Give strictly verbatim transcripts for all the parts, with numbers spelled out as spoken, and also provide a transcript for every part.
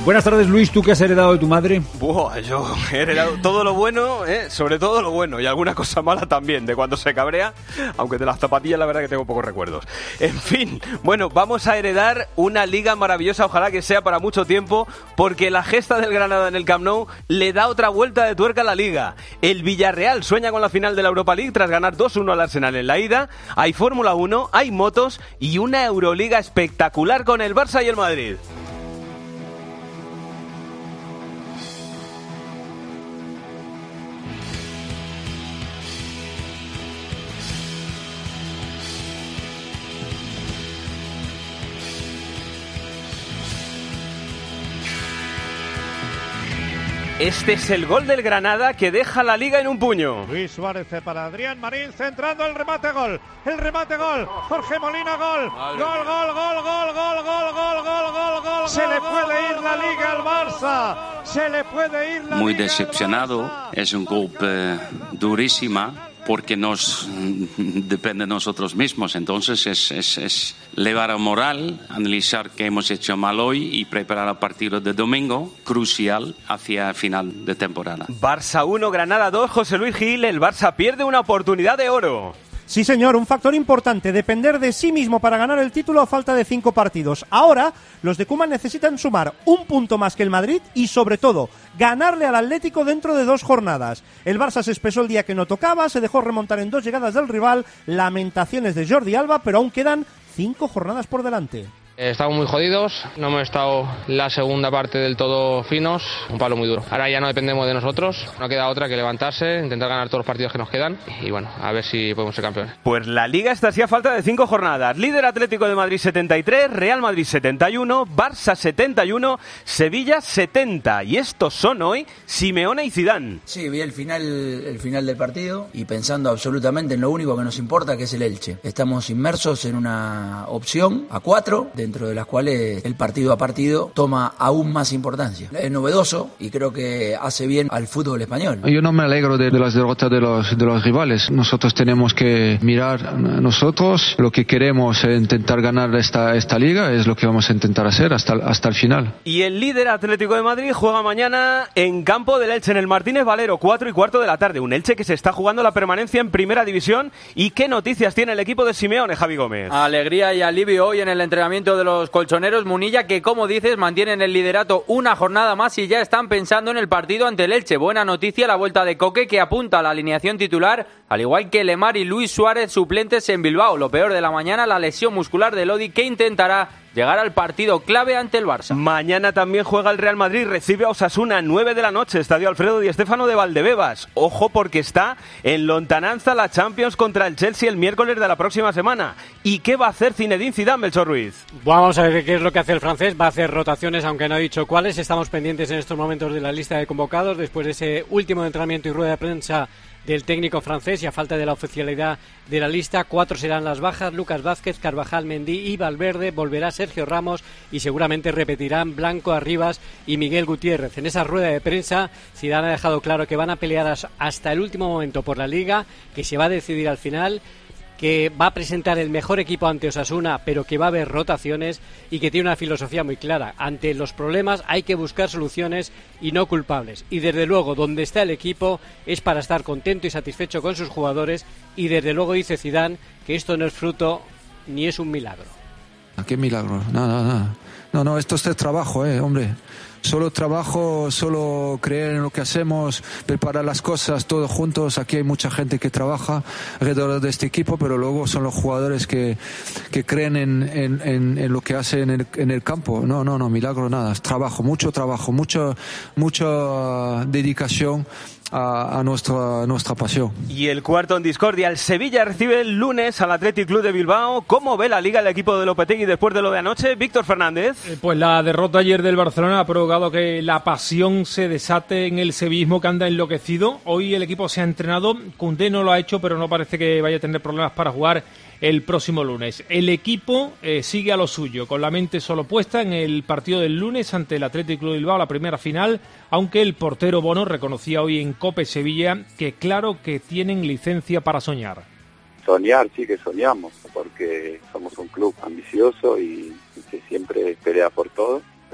Buenas tardes, Luis. ¿Tú qué has heredado de tu madre? Buah, yo he heredado todo lo bueno, ¿eh? Sobre todo lo bueno, y alguna cosa mala también, de cuando se cabrea, aunque de las zapatillas la verdad que tengo pocos recuerdos. En fin, bueno, vamos a heredar una liga maravillosa, ojalá que sea para mucho tiempo, porque la gesta del Granada en el Camp Nou le da otra vuelta de tuerca a la liga. El Villarreal sueña con la final de la Europa League tras ganar dos uno al Arsenal en la ida. Hay Fórmula uno, hay motos y una Euroliga espectacular con el Barça y el Madrid. Este es el gol del Granada que deja la liga en un puño. Luis Suárez para Adrián Marín, centrando el remate, gol. El remate, gol. Jorge Molina, gol. Gol, gol, gol, gol, gol, gol, gol, gol, gol, gol. Se le puede ir la liga al Barça. Se le puede ir la Muy liga decepcionado. al Barça. Es un golpe durísimo porque nos depende de nosotros mismos. Entonces es, es, es elevar a moral, analizar qué hemos hecho mal hoy y preparar el partido de domingo, crucial, hacia final de temporada. Barça uno, Granada dos, José Luis Gil, el Barça pierde una oportunidad de oro. Sí, señor, un factor importante, depender de sí mismo para ganar el título a falta de cinco partidos. Ahora, los de Koeman necesitan sumar un punto más que el Madrid y, sobre todo, ganarle al Atlético dentro de dos jornadas. El Barça se espesó el día que no tocaba, se dejó remontar en dos llegadas del rival, lamentaciones de Jordi Alba, pero aún quedan cinco jornadas por delante. Estamos muy jodidos, no hemos estado la segunda parte del todo finos, un palo muy duro. Ahora ya no dependemos de nosotros, no queda otra que levantarse, intentar ganar todos los partidos que nos quedan y bueno, a ver si podemos ser campeones. Pues la Liga está así a falta de cinco jornadas. Líder Atlético de Madrid setenta y tres, Real Madrid setenta y uno, Barça setenta y uno, Sevilla setenta. Y estos son hoy Simeone y Zidane. Sí, vi el final, el final del partido y pensando absolutamente en lo único que nos importa, que es el Elche. Estamos inmersos en una opción a cuatro, de dentro de las cuales el partido a partido toma aún más importancia. Es novedoso y creo que hace bien al fútbol español. Yo no me alegro de, de las derrotas de los, de los rivales. Nosotros tenemos que mirar nosotros, lo que queremos es intentar ganar esta, esta liga, es lo que vamos a intentar hacer hasta, hasta el final. Y el líder Atlético de Madrid juega mañana en campo del Elche, en el Martínez Valero, cuatro y cuarto de la tarde. Un Elche que se está jugando la permanencia en Primera División. ¿Y qué noticias tiene el equipo de Simeone, Javi Gómez? Alegría y alivio hoy en el entrenamiento de los colchoneros. Munilla, que como dices, mantienen el liderato una jornada más y ya están pensando en el partido ante el Elche. Buena noticia la vuelta de Coque, que apunta a la alineación titular, al igual que Lemar y Luis Suárez, suplentes en Bilbao. Lo peor de la mañana, la lesión muscular de Lodi, que intentará llegar al partido clave ante el Barça. Mañana también juega el Real Madrid, recibe a Osasuna, nueve de la noche, Estadio Alfredo Di Stéfano de Valdebebas. Ojo, porque está en lontananza la Champions contra el Chelsea el miércoles de la próxima semana. ¿Y qué va a hacer Zinedine Zidane, Melchor Ruiz? Vamos a ver qué es lo que hace el francés. Va a hacer rotaciones, aunque no ha dicho cuáles. Estamos pendientes en estos momentos de la lista de convocados después de ese último entrenamiento y rueda de prensa del técnico francés, y a falta de la oficialidad de la lista, cuatro serán las bajas: Lucas Vázquez, Carvajal, Mendy y Valverde. Volverá Sergio Ramos y seguramente repetirán Blanco, Arribas y Miguel Gutiérrez. En esa rueda de prensa, Zidane ha dejado claro que van a pelear hasta el último momento por la Liga, que se va a decidir al final, que va a presentar el mejor equipo ante Osasuna, pero que va a haber rotaciones, y que tiene una filosofía muy clara. Ante los problemas hay que buscar soluciones y no culpables. Y desde luego, donde está el equipo es para estar contento y satisfecho con sus jugadores, y desde luego dice Zidane que esto no es fruto ni es un milagro. ¿Qué milagro? Nada, nada. No, no, esto es el trabajo, eh, hombre. Solo trabajo, solo creer en lo que hacemos, preparar las cosas todos juntos. Aquí hay mucha gente que trabaja alrededor de este equipo, pero luego son los jugadores que, que creen en, en, en, en lo que hacen en el, en el campo. No, no, no, milagro nada. Es trabajo, mucho trabajo, mucho, mucha dedicación a, a nuestra, nuestra pasión. Y el cuarto en discordia, el Sevilla recibe el lunes al Athletic Club de Bilbao. ¿Cómo ve la Liga el equipo de Lopetegui después de lo de anoche? Víctor Fernández. Pues la derrota ayer del Barcelona ha provocado que la pasión se desate en el sevillismo, que anda enloquecido. Hoy el equipo se ha entrenado, Koundé no lo ha hecho, pero no parece que vaya a tener problemas para jugar el próximo lunes. El equipo eh, sigue a lo suyo, con la mente solo puesta en el partido del lunes ante el Athletic Club de Bilbao, la primera final, aunque el portero Bono reconocía hoy en COPE Sevilla que claro que tienen licencia para soñar. Soñar, sí que soñamos, porque somos un club ambicioso y, y que siempre pelea por todo, pero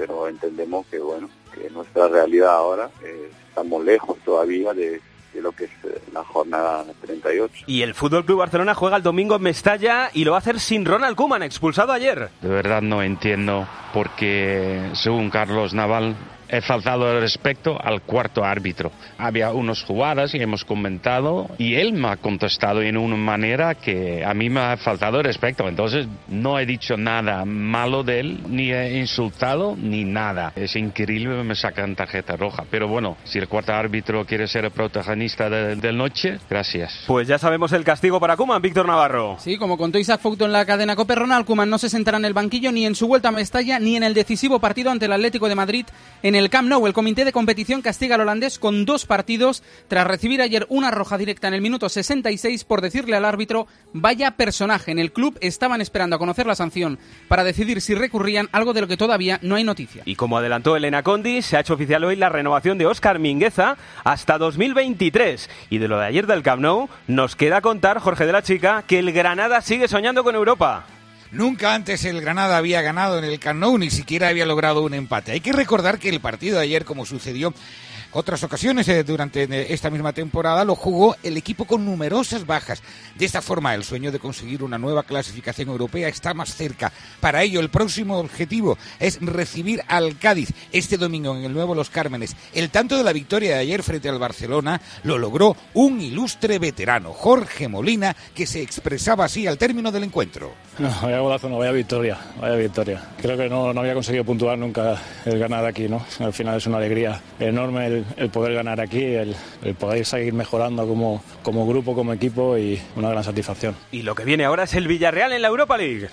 pero entendemos que bueno, que nuestra realidad ahora eh, estamos lejos todavía de, de lo que es eh, la jornada treinta y ocho. Y el F C Barcelona juega el domingo en Mestalla y lo va a hacer sin Ronald Koeman, expulsado ayer. De verdad no entiendo por qué, según Carlos Naval, he faltado el respeto al cuarto árbitro. Había unas jugadas y hemos comentado y él me ha contestado en una manera que a mí me ha faltado el respeto. Entonces no he dicho nada malo de él, ni he insultado, ni nada. Es increíble, me sacan tarjeta roja. Pero bueno, si el cuarto árbitro quiere ser el protagonista de, de noche, gracias. Pues ya sabemos el castigo para Koeman, Víctor Navarro. Sí, como contó Isaac Fouto en la cadena COPE, Ronald Koeman no se sentará en el banquillo ni en su vuelta a Mestalla ni en el decisivo partido ante el Atlético de Madrid en el Camp Nou. El comité de competición castiga al holandés con dos partidos tras recibir ayer una roja directa en el minuto sesenta y seis por decirle al árbitro vaya personaje. En el club estaban esperando a conocer la sanción para decidir si recurrían, algo de lo que todavía no hay noticia. Y como adelantó Elena Condi, se ha hecho oficial hoy la renovación de Óscar Mingueza hasta dos mil veintitrés. Y de lo de ayer del Camp Nou nos queda contar, Jorge de la Chica, que el Granada sigue soñando con Europa. Nunca antes el Granada había ganado en el Camp Nou, ni siquiera había logrado un empate. Hay que recordar que el partido de ayer, como sucedió otras ocasiones eh, durante esta misma temporada, lo jugó el equipo con numerosas bajas. De esta forma, el sueño de conseguir una nueva clasificación europea está más cerca. Para ello, el próximo objetivo es recibir al Cádiz este domingo en el nuevo Los Cármenes. El tanto de la victoria de ayer frente al Barcelona lo logró un ilustre veterano, Jorge Molina, que se expresaba así al término del encuentro. No, vaya golazo, no, vaya victoria, vaya victoria. Creo que no, no había conseguido puntuar nunca el ganar aquí, ¿no? Al final es una alegría enorme el, el poder ganar aquí, el, el poder seguir mejorando como, como grupo, como equipo, y una gran satisfacción. Y lo que viene ahora es el Villarreal en la Europa League.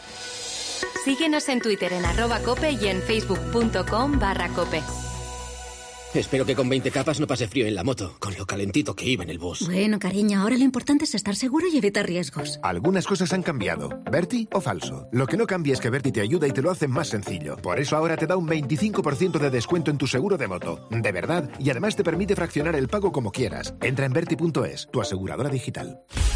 Síguenos en Twitter en arroba cope y en facebook punto com barra cope. Espero que con veinte capas no pase frío en la moto, con lo calentito que iba en el bus. Bueno, cariño, ahora lo importante es estar seguro y evitar riesgos. Algunas cosas han cambiado. ¿Berti o falso? Lo que no cambia es que Berti te ayuda y te lo hace más sencillo. Por eso ahora te da un veinticinco por ciento de descuento en tu seguro de moto. De verdad, y además te permite fraccionar el pago como quieras. Entra en berti punto es, tu aseguradora digital.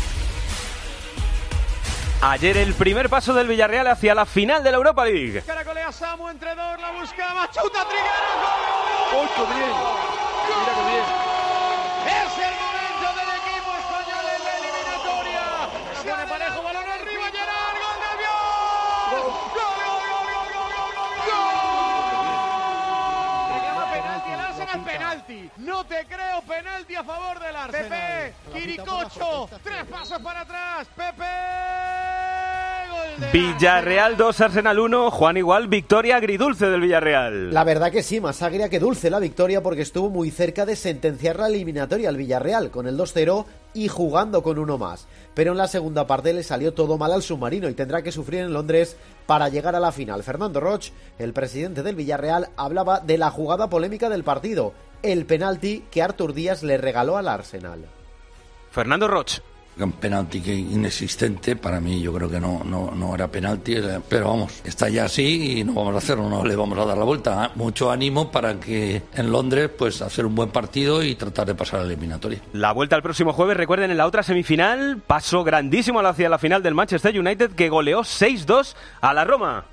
Ayer el primer paso del Villarreal hacia la final de la Europa League. Caracolea Samu entre dos, la buscaba, chuta Trigueros, gol, gol, gol, bien. Mira qué bien. Es el momento del equipo español en la eliminatoria. Se pone parejo, balón arriba, Gerard, gol del Viol. Gol, gol, gol, gol, gol, gol, gol. Reclama penalti el Arsenal, penalti. No te creo, penalti a favor del Arsenal. Pepe, Quiricocho, tres pasos para atrás, Pepe. Villarreal dos, Arsenal uno. Juan, igual, victoria agridulce del Villarreal. La verdad que sí, más agria que dulce la victoria, porque estuvo muy cerca de sentenciar la eliminatoria al Villarreal con el dos cero y jugando con uno más. Pero en la segunda parte le salió todo mal al submarino y tendrá que sufrir en Londres para llegar a la final. Fernando Roch, el presidente del Villarreal, hablaba de la jugada polémica del partido, el penalti que Artur Díaz le regaló al Arsenal. Fernando Roch. Un penalti que inexistente, para mí yo creo que no, no, no era penalti, pero vamos, está ya así y no vamos a hacerlo, no le vamos a dar la vuelta. Mucho ánimo para que en Londres pues hacer un buen partido y tratar de pasar a la eliminatoria. La vuelta el próximo jueves, recuerden, en la otra semifinal, paso grandísimo hacia la final del Manchester United, que goleó seis dos a la Roma.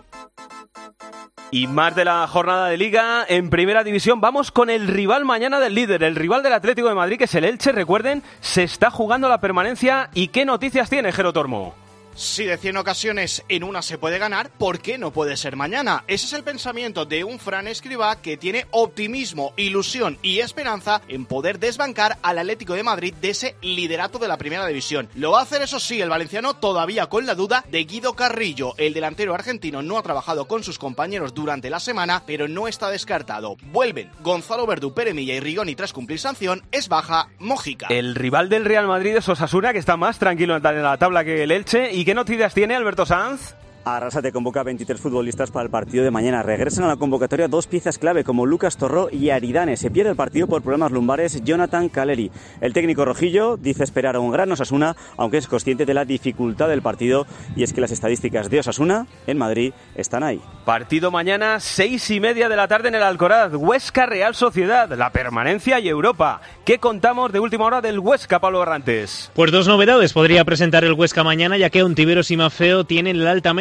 Y más de la jornada de Liga en Primera División. Vamos con el rival mañana del líder, el rival del Atlético de Madrid, que es el Elche. Recuerden, se está jugando la permanencia. ¿Y qué noticias tiene, Jero Tormo? Si de cien ocasiones en una se puede ganar, ¿por qué no puede ser mañana? Ese es el pensamiento de un Fran Escribá que tiene optimismo, ilusión y esperanza en poder desbancar al Atlético de Madrid de ese liderato de la Primera División. Lo va a hacer, eso sí, el valenciano todavía con la duda de Guido Carrillo. El delantero argentino no ha trabajado con sus compañeros durante la semana, pero no está descartado. Vuelven Gonzalo Verdú, Pere Milla y Rigoni tras cumplir sanción. Es baja Mójica. El rival del Real Madrid es Osasuna, que está más tranquilo en la tabla que el Elche. ¿Y qué noticias tiene Alberto Sanz? Arrasate convoca a veintitrés futbolistas para el partido de mañana. Regresan a la convocatoria dos piezas clave como Lucas Torró y Aridane. Se pierde el partido por problemas lumbares Jonathan Caleri. El técnico rojillo dice esperar a un gran Osasuna, aunque es consciente de la dificultad del partido, y es que las estadísticas de Osasuna en Madrid están ahí. Partido mañana, seis y media de la tarde en el Alcoraz. Huesca Real Sociedad, la permanencia y Europa. ¿Qué contamos de última hora del Huesca, Pablo Barrantes? Pues dos novedades podría presentar el Huesca mañana, ya que Ontiveros y Mafeo tienen la alta media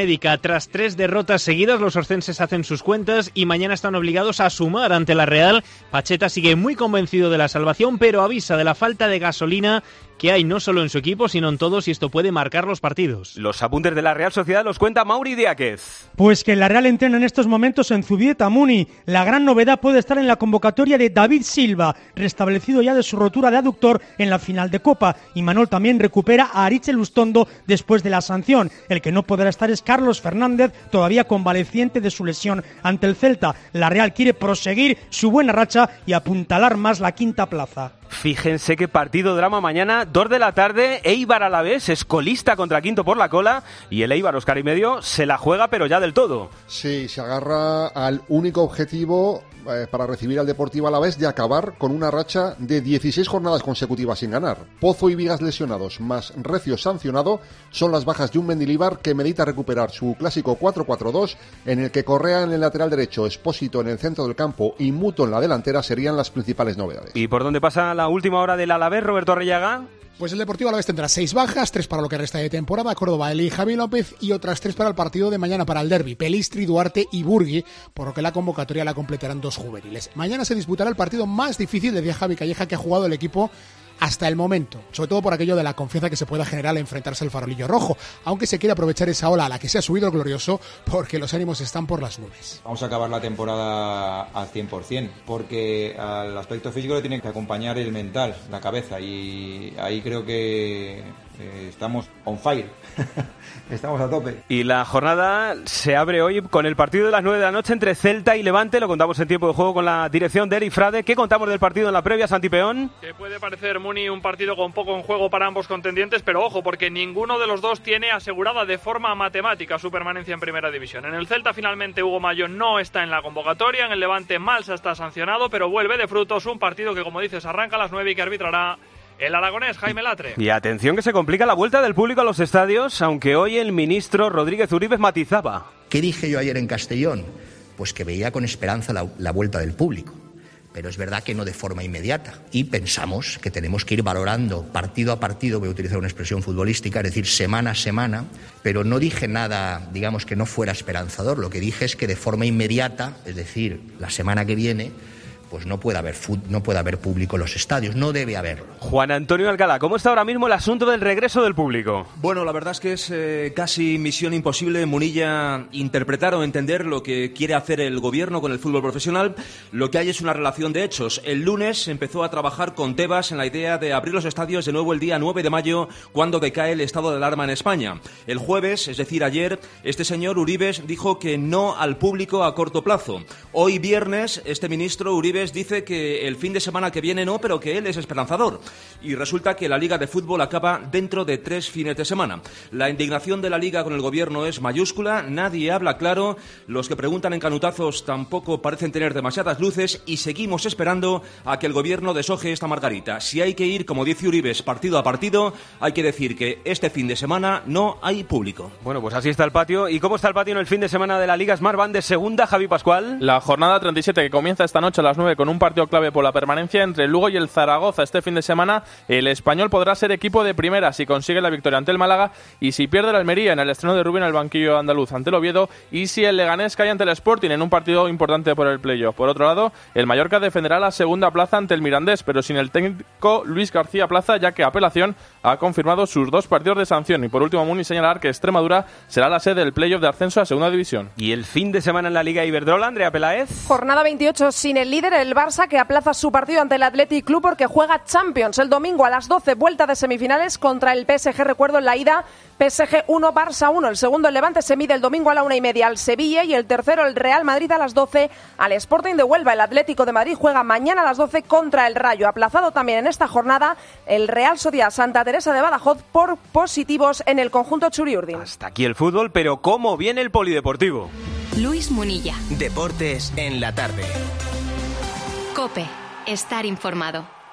médica. Tras tres derrotas seguidas, los oscenses hacen sus cuentas y mañana están obligados a sumar ante la Real. Pacheta sigue muy convencido de la salvación, pero avisa de la falta de gasolina que hay no solo en su equipo, sino en todos, y esto puede marcar los partidos. Los apuntes de la Real Sociedad los cuenta Mauri Diáquez. Pues que la Real entrena en estos momentos en Zubieta Muni. La gran novedad puede estar en la convocatoria de David Silva, restablecido ya de su rotura de aductor en la final de Copa. Y Manol también recupera a Aritz Lustondo después de la sanción. El que no podrá estar es Carlos Fernández, todavía convaleciente de su lesión ante el Celta. La Real quiere proseguir su buena racha y apuntalar más la quinta plaza. Fíjense qué partido drama mañana, dos de la tarde, Eibar Alavés, es colista contra quinto por la cola, y el Eibar, Óscar y medio, se la juega pero ya del todo. Sí, se agarra al único objetivo eh, para recibir al Deportivo Alavés de acabar con una racha de dieciséis jornadas consecutivas sin ganar. Pozo y Vigas lesionados, más Recio sancionado, son las bajas de un Mendilibar que medita recuperar su clásico cuatro cuatro dos, en el que Correa en el lateral derecho, Espósito en el centro del campo y Muto en la delantera serían las principales novedades. ¿Y por dónde pasa la última hora del Alavés, Roberto Arrillaga? Pues el Deportivo Alavés tendrá seis bajas, tres para lo que resta de temporada, Córdoba, Eli y Javi López, y otras tres para el partido de mañana para el derbi, Pelistri, Duarte y Burgui, por lo que la convocatoria la completarán dos juveniles. Mañana se disputará el partido más difícil de Javi Calleja que ha jugado el equipo hasta el momento, sobre todo por aquello de la confianza que se pueda generar al enfrentarse al farolillo rojo, aunque se quiere aprovechar esa ola a la que se ha subido el glorioso, porque los ánimos están por las nubes. Vamos a acabar la temporada al cien por ciento, porque al aspecto físico le tiene que acompañar el mental, la cabeza, y ahí creo que eh, estamos on fire. Estamos a tope. Y la jornada se abre hoy con el partido de las nueve de la noche entre Celta y Levante. Lo contamos en tiempo de juego con la dirección de Eri Frade. ¿Qué contamos del partido en la previa, Santi Peón? Que puede parecer, Muni, un partido con poco en juego para ambos contendientes, pero ojo, porque ninguno de los dos tiene asegurada de forma matemática su permanencia en Primera División. En el Celta, finalmente, Hugo Mayo no está en la convocatoria. En el Levante, Malsa está sancionado, pero vuelve de frutos un partido que, como dices, arranca a las nueve y que arbitrará el aragonés Jaime Latre. Y atención que se complica la vuelta del público a los estadios, aunque hoy el ministro Rodríguez Uribes matizaba. ¿Qué dije yo ayer en Castellón? Pues que veía con esperanza la, la vuelta del público. Pero es verdad que no de forma inmediata. Y pensamos que tenemos que ir valorando partido a partido, voy a utilizar una expresión futbolística, es decir, semana a semana, pero no dije nada, digamos, que no fuera esperanzador. Lo que dije es que de forma inmediata, es decir, la semana que viene, pues no puede haber fut, no puede haber público en los estadios, no debe haberlo. Juan Antonio Alcalá, ¿cómo está ahora mismo el asunto del regreso del público? Bueno, la verdad es que es eh, casi misión imposible, Munilla, interpretar o entender lo que quiere hacer el gobierno con el fútbol profesional. Lo que hay es una relación de hechos. El lunes empezó a trabajar con Tebas en la idea de abrir los estadios de nuevo el día nueve de mayo, cuando decae el estado de alarma en España. El jueves, es decir, ayer, este señor Uribes dijo que no al público a corto plazo. Hoy viernes, este ministro Uribes dice que el fin de semana que viene no, pero que él es esperanzador. Y resulta que la Liga de Fútbol acaba dentro de tres fines de semana. La indignación de la Liga con el gobierno es mayúscula, nadie habla claro, los que preguntan en canutazos tampoco parecen tener demasiadas luces y seguimos esperando a que el gobierno deshoje esta margarita. Si hay que ir, como dice Uribes, partido a partido, hay que decir que este fin de semana no hay público. Bueno, pues así está el patio. ¿Y cómo está el patio en el fin de semana de la Liga Smartbank de segunda, Javi Pascual? La jornada treinta y siete que comienza esta noche a las nueve con un partido clave por la permanencia entre el Lugo y el Zaragoza. Este fin de semana el Español podrá ser equipo de primera si consigue la victoria ante el Málaga y si pierde el Almería en el estreno de Rubén en el banquillo andaluz ante el Oviedo y si el Leganés cae ante el Sporting en un partido importante por el playoff. Por otro lado, el Mallorca defenderá la segunda plaza ante el Mirandés, pero sin el técnico Luis García Plaza, ya que Apelación ha confirmado sus dos partidos de sanción. Y por último, Muni señalar que Extremadura será la sede del playoff de ascenso a segunda división. Y el fin de semana en la Liga Iberdrola, Andrea Peláez. Jornada veintiocho sin el líder, el Barça, que aplaza su partido ante el Athletic Club porque juega Champions el domingo a las doce, vuelta de semifinales contra el P S G. Recuerdo en la ida, P S G uno, Barça uno. El segundo, el Levante, se mide el domingo a la una y media al Sevilla, y el tercero, el Real Madrid, a las doce al Sporting de Huelva. El Atlético de Madrid juega mañana a las doce contra el Rayo. Aplazado también en esta jornada el Real Sociedad Santa Teresa de Badajoz por positivos en el conjunto Churiurdin. Hasta aquí el fútbol, pero ¿cómo viene el polideportivo? Luis Munilla. Deportes en la tarde. COPE. Estar informado.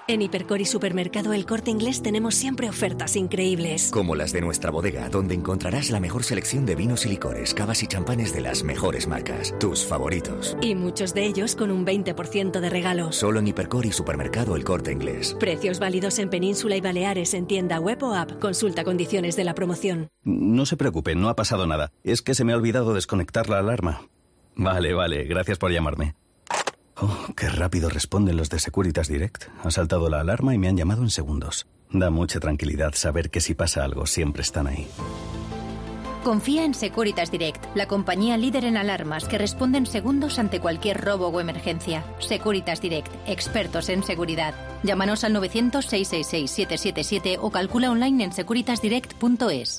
En Hipercor y Supermercado El Corte Inglés tenemos siempre ofertas increíbles. Como las de nuestra bodega, donde encontrarás la mejor selección de vinos y licores, cavas y champanes de las mejores marcas. Tus favoritos. Y muchos de ellos con un veinte por ciento de regalo. Solo en Hipercor y Supermercado El Corte Inglés. Precios válidos en Península y Baleares en tienda web o app. Consulta condiciones de la promoción. No se preocupe, no ha pasado nada. Es que se me ha olvidado desconectar la alarma. Vale, vale, gracias por llamarme. Oh, qué rápido responden los de Securitas Direct. Ha saltado la alarma y me han llamado en segundos. Da mucha tranquilidad saber que si pasa algo siempre están ahí. Confía en Securitas Direct, la compañía líder en alarmas que responde en segundos ante cualquier robo o emergencia. Securitas Direct, expertos en seguridad. Llámanos al novecientos, seiscientos sesenta y seis, setecientos setenta y siete o calcula online en securitas direct punto es.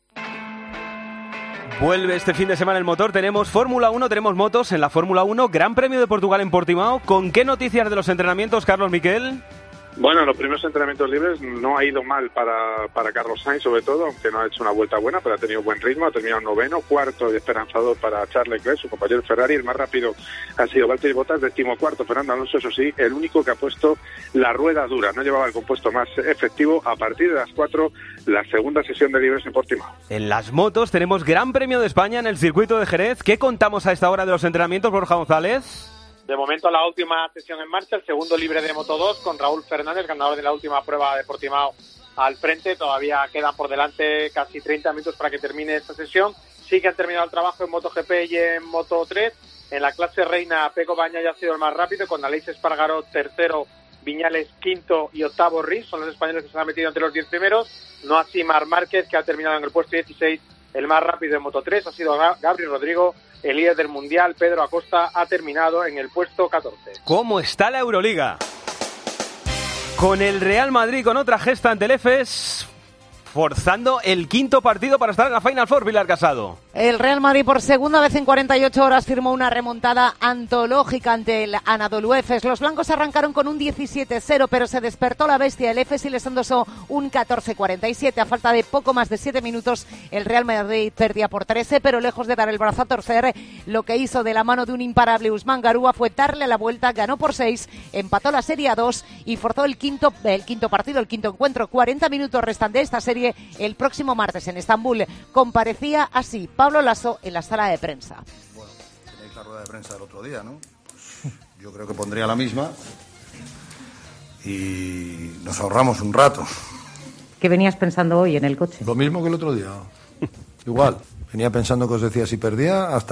Vuelve este fin de semana el motor, tenemos Fórmula uno, tenemos motos en la Fórmula uno, Gran Premio de Portugal en Portimao. ¿Con qué noticias de los entrenamientos, Carlos Miquel? Bueno, los primeros entrenamientos libres no ha ido mal para, para Carlos Sainz, sobre todo, aunque no ha hecho una vuelta buena, pero ha tenido buen ritmo, ha terminado noveno, cuarto de esperanzador para Charles Leclerc, su compañero Ferrari. El más rápido ha sido Valtteri Bottas, decimocuarto Fernando Alonso, eso sí, el único que ha puesto la rueda dura, no llevaba el compuesto más efectivo. A partir de las cuatro, la segunda sesión de libres en Portimao. En las motos tenemos Gran Premio de España en el circuito de Jerez. ¿Qué contamos a esta hora de los entrenamientos, Borja González? De momento la última sesión en marcha, el segundo libre de Moto dos con Raúl Fernández, ganador de la última prueba de Portimao al frente. Todavía quedan por delante casi treinta minutos para que termine esta sesión. Sí que han terminado el trabajo en MotoGP y en Moto tres. En la clase reina, Pecco Bagnaia ya ha sido el más rápido, con Aleix Espargaró tercero, Viñales quinto y octavo Rins. Son los españoles que se han metido entre los diez primeros. No así Marc Márquez, que ha terminado en el puesto dieciséis. El más rápido en Moto tres ha sido Gabriel Rodrigo. El líder del Mundial, Pedro Acosta, ha terminado en el puesto catorce. ¿Cómo está la Euroliga? Con el Real Madrid con otra gesta ante el Efes, forzando el quinto partido para estar en la Final Four, Pilar Casado. El Real Madrid por segunda vez en cuarenta y ocho horas firmó una remontada antológica ante el Anadolu Efes. Los blancos arrancaron con un diecisiete cero, pero se despertó la bestia del Efes y les endosó un catorce cuarenta y siete. A falta de poco más de siete minutos, el Real Madrid perdía por trece, pero lejos de dar el brazo a torcer, lo que hizo de la mano de un imparable Usman Garúa fue darle la vuelta, ganó por seis, empató la serie a dos y forzó el quinto, el quinto partido, el quinto encuentro. cuarenta minutos restan de esta serie. El próximo martes en Estambul comparecía así Pablo Lasso en la sala de prensa. Bueno, tenéis la rueda de prensa del otro día, ¿no? Pues yo creo que pondría la misma y nos ahorramos un rato. ¿Qué venías pensando hoy en el coche? Lo mismo que el otro día. Igual. Venía pensando que os decía si perdía hasta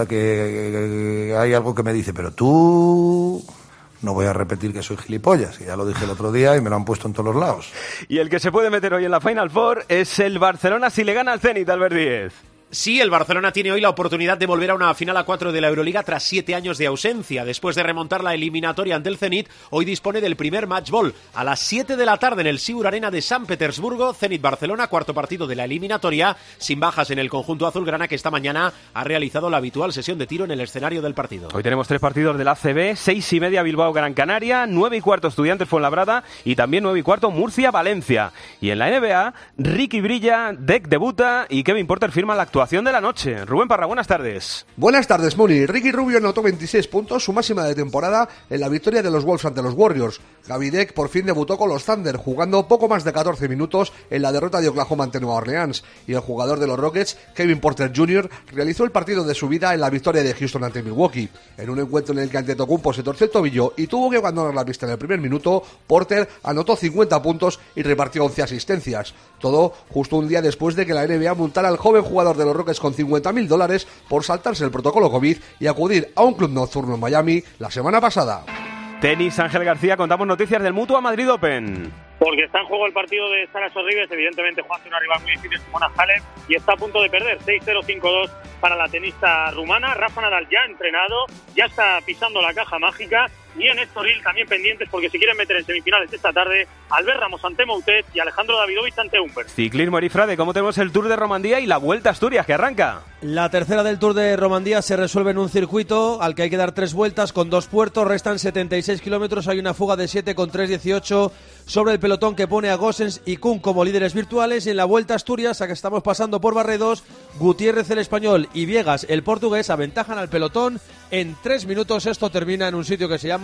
que hay algo que me dice, pero tú... No voy a repetir que soy gilipollas, que ya lo dije el otro día y me lo han puesto en todos los lados. Y el que se puede meter hoy en la Final Four es el Barcelona si le gana al Zenit, Albert Díez. Sí, el Barcelona tiene hoy la oportunidad de volver a una final a cuatro de la Euroliga tras siete años de ausencia. Después de remontar la eliminatoria ante el Zenit, hoy dispone del primer match ball. A las siete de la tarde en el Sigur Arena de San Petersburgo, Zenit-Barcelona, cuarto partido de la eliminatoria, sin bajas en el conjunto azulgrana que esta mañana ha realizado la habitual sesión de tiro en el escenario del partido. Hoy tenemos tres partidos del A C B, seis y media Bilbao-Gran Canaria, nueve y cuarto Estudiantes Fuenlabrada y también nueve y cuarto Murcia-Valencia. Y en la N B A, Ricky brilla, Deck debuta y Kevin Porter firma la actuación de la noche. Rubén Parra, buenas tardes. Buenas tardes, Muni. Ricky Rubio anotó veintiséis puntos, su máxima de temporada, en la victoria de los Wolves ante los Warriors. Gaby Deck por fin debutó con los Thunder, jugando poco más de catorce minutos en la derrota de Oklahoma ante Nueva Orleans. Y el jugador de los Rockets, Kevin Porter junior, realizó el partido de su vida en la victoria de Houston ante Milwaukee. En un encuentro en el que Antetokounmpo se torció el tobillo y tuvo que abandonar la pista en el primer minuto, Porter anotó cincuenta puntos y repartió once asistencias. Todo justo un día después de que la N B A multara al joven jugador de los Rockets con cincuenta mil dólares por saltarse el protocolo COVID y acudir a un club nocturno en Miami la semana pasada. Tenis, Ángel García, contamos noticias del Mutua Madrid Open. Porque está en juego el partido de Sara Sorribes, evidentemente Juan tiene una rival muy difícil, Simona Halep, y está a punto de perder, seis cero cinco dos para la tenista rumana. Rafa Nadal ya entrenado, ya está pisando la caja mágica, y en Estoril también pendientes porque si quieren meter en semifinales esta tarde, Albert Ramos ante Moutet y Alejandro Davidovich ante Humbert. Ciclismo, Erifrade, ¿cómo tenemos el Tour de Romandía y la Vuelta a Asturias que arranca? La tercera del Tour de Romandía se resuelve en un circuito al que hay que dar tres vueltas con dos puertos, restan setenta y seis kilómetros, hay una fuga de siete con tres dieciocho sobre el pelotón que pone a Gossens y Kuhn como líderes virtuales. Y en la Vuelta a Asturias, a que estamos pasando por Barredos, Gutiérrez el español y Viegas el portugués aventajan al pelotón en tres minutos. Esto termina en un sitio que se llama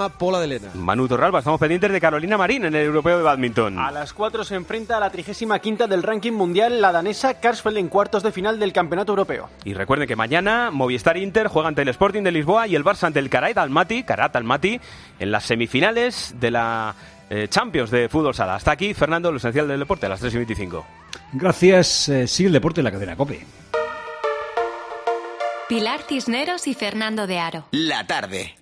llama Pola de Lena. Manu Torralba, estamos pendientes de Carolina Marín en el Europeo de Bádminton. A las cuatro se enfrenta a la trigésima quinta del ranking mundial, la danesa Karsfeld, en cuartos de final del Campeonato Europeo. Y recuerden que mañana Movistar Inter juega ante el Sporting de Lisboa y el Barça ante el Karat Almaty, Karat Almaty en las semifinales de la eh, Champions de Fútbol Sala. Hasta aquí, Fernando, lo esencial del deporte, a las tres y veinticinco. Gracias. Eh, sigue el deporte en la cadena COPE. Pilar Cisneros y Fernando de Aro. La tarde.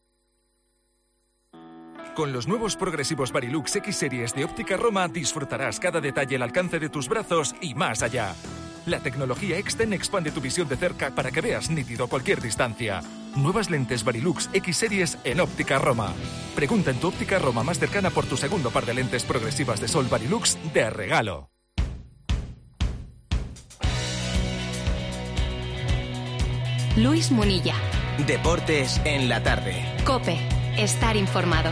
Con los nuevos progresivos Varilux X Series de Óptica Roma disfrutarás cada detalle al alcance de tus brazos y más allá. La tecnología Exten expande tu visión de cerca para que veas nítido cualquier distancia. Nuevas lentes Varilux X Series en Óptica Roma. Pregunta en tu Óptica Roma más cercana por tu segundo par de lentes progresivas de sol Varilux de regalo. Luis Munilla. Deportes en la tarde. COPE. Estar informado.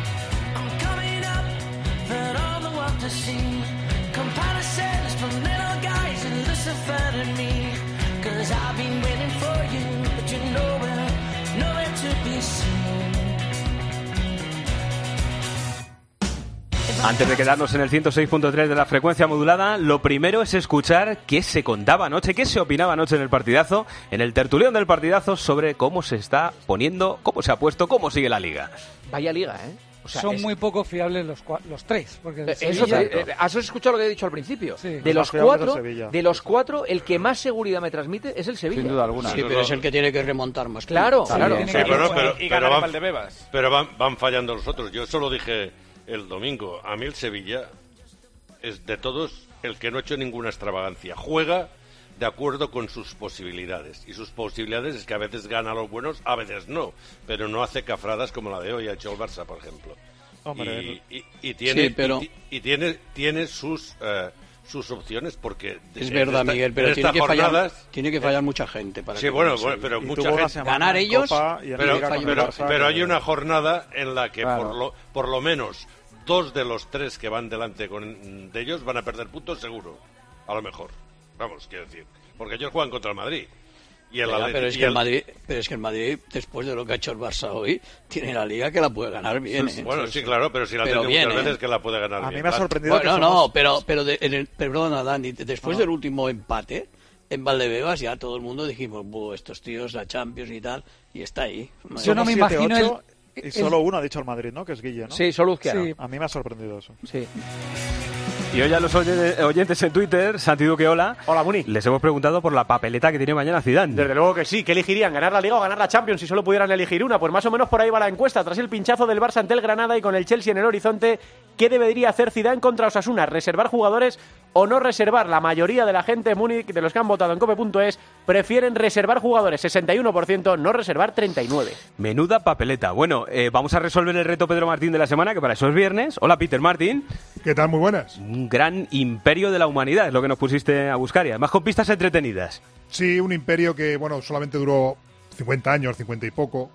Antes de quedarnos en el ciento seis punto tres de la frecuencia modulada, lo primero es escuchar qué se contaba anoche, qué se opinaba anoche en el partidazo, en el tertulión del partidazo, sobre cómo se está poniendo, cómo se ha puesto, cómo sigue la liga. Vaya liga, ¿eh? O sea, Son es... muy poco fiables los, los tres. Porque eh, eso te, eh, ¿Has escuchado lo que he dicho al principio? Sí. De los cuatro, de los cuatro, el que más seguridad me transmite es el Sevilla. Sin duda alguna. Sí, pero no, es el que tiene que remontar más. Claro, sí, claro. Sí, pero, pero, y pero, van, van, pero van, van fallando los otros. Yo solo dije el domingo, a mí el Sevilla es de todos el que no ha hecho ninguna extravagancia. Juega de acuerdo con sus posibilidades. Y sus posibilidades es que a veces gana a los buenos, a veces no. Pero no hace cafradas como la de hoy ha hecho el Barça, por ejemplo. Hombre, y, y, y tiene, sí, pero... y, y tiene, tiene sus uh, sus opciones porque... Es verdad, esta, Miguel, pero tiene que, jornadas, fallar, tiene que fallar mucha gente para sí, que bueno, bueno, pero mucha gente... Ganar ellos... Pero, pero, pero hay una jornada en la que claro. por, lo, por lo menos dos de los tres que van delante con, de ellos van a perder puntos seguro. A lo mejor. Vamos, quiero decir. Porque ellos juegan contra el Madrid. Y el ya, pero, es que el... el Madrid, pero es que el Madrid, después de lo que ha hecho el Barça hoy, tiene la Liga que la puede ganar bien. ¿eh? Bueno, sí, claro, pero si la tiene muchas ¿eh? veces que la puede ganar a bien. A mí me ha sorprendido bueno, que no, somos... pero, pero de, en el, perdona, Dani, después no. del último empate en Valdebebas ya todo el mundo dijimos, estos tíos, la Champions y tal, y está ahí. Yo no me imagino el... Y solo uno ha dicho el Madrid, ¿no? Que es Guille, ¿no? Sí, solo Uzquiano. Sí. A mí me ha sorprendido eso. Sí. Y hoy a los oyentes en Twitter, Santi Duque, hola. Hola, Muni. Les hemos preguntado por la papeleta que tiene mañana Zidane. Desde luego que sí. ¿Qué elegirían? ¿Ganar la Liga o ganar la Champions si solo pudieran elegir una? Pues más o menos por ahí va la encuesta. Tras el pinchazo del Barça ante el Granada y con el Chelsea en el horizonte, ¿qué debería hacer Zidane contra Osasuna? ¿Reservar jugadores o no reservar? La mayoría de la gente de Múnich, de los que han votado en cope punto es, prefieren reservar jugadores, sesenta y uno por ciento, no reservar, treinta y nueve por ciento. Menuda papeleta. Bueno, eh, vamos a resolver el reto Pedro Martín de la semana, que para eso es viernes. Hola, Peter Martín. ¿Qué tal? Muy buenas. Un gran imperio de la humanidad es lo que nos pusiste a buscar, y además con pistas entretenidas. Sí, un imperio que, bueno, solamente duró cincuenta años, cincuenta y poco,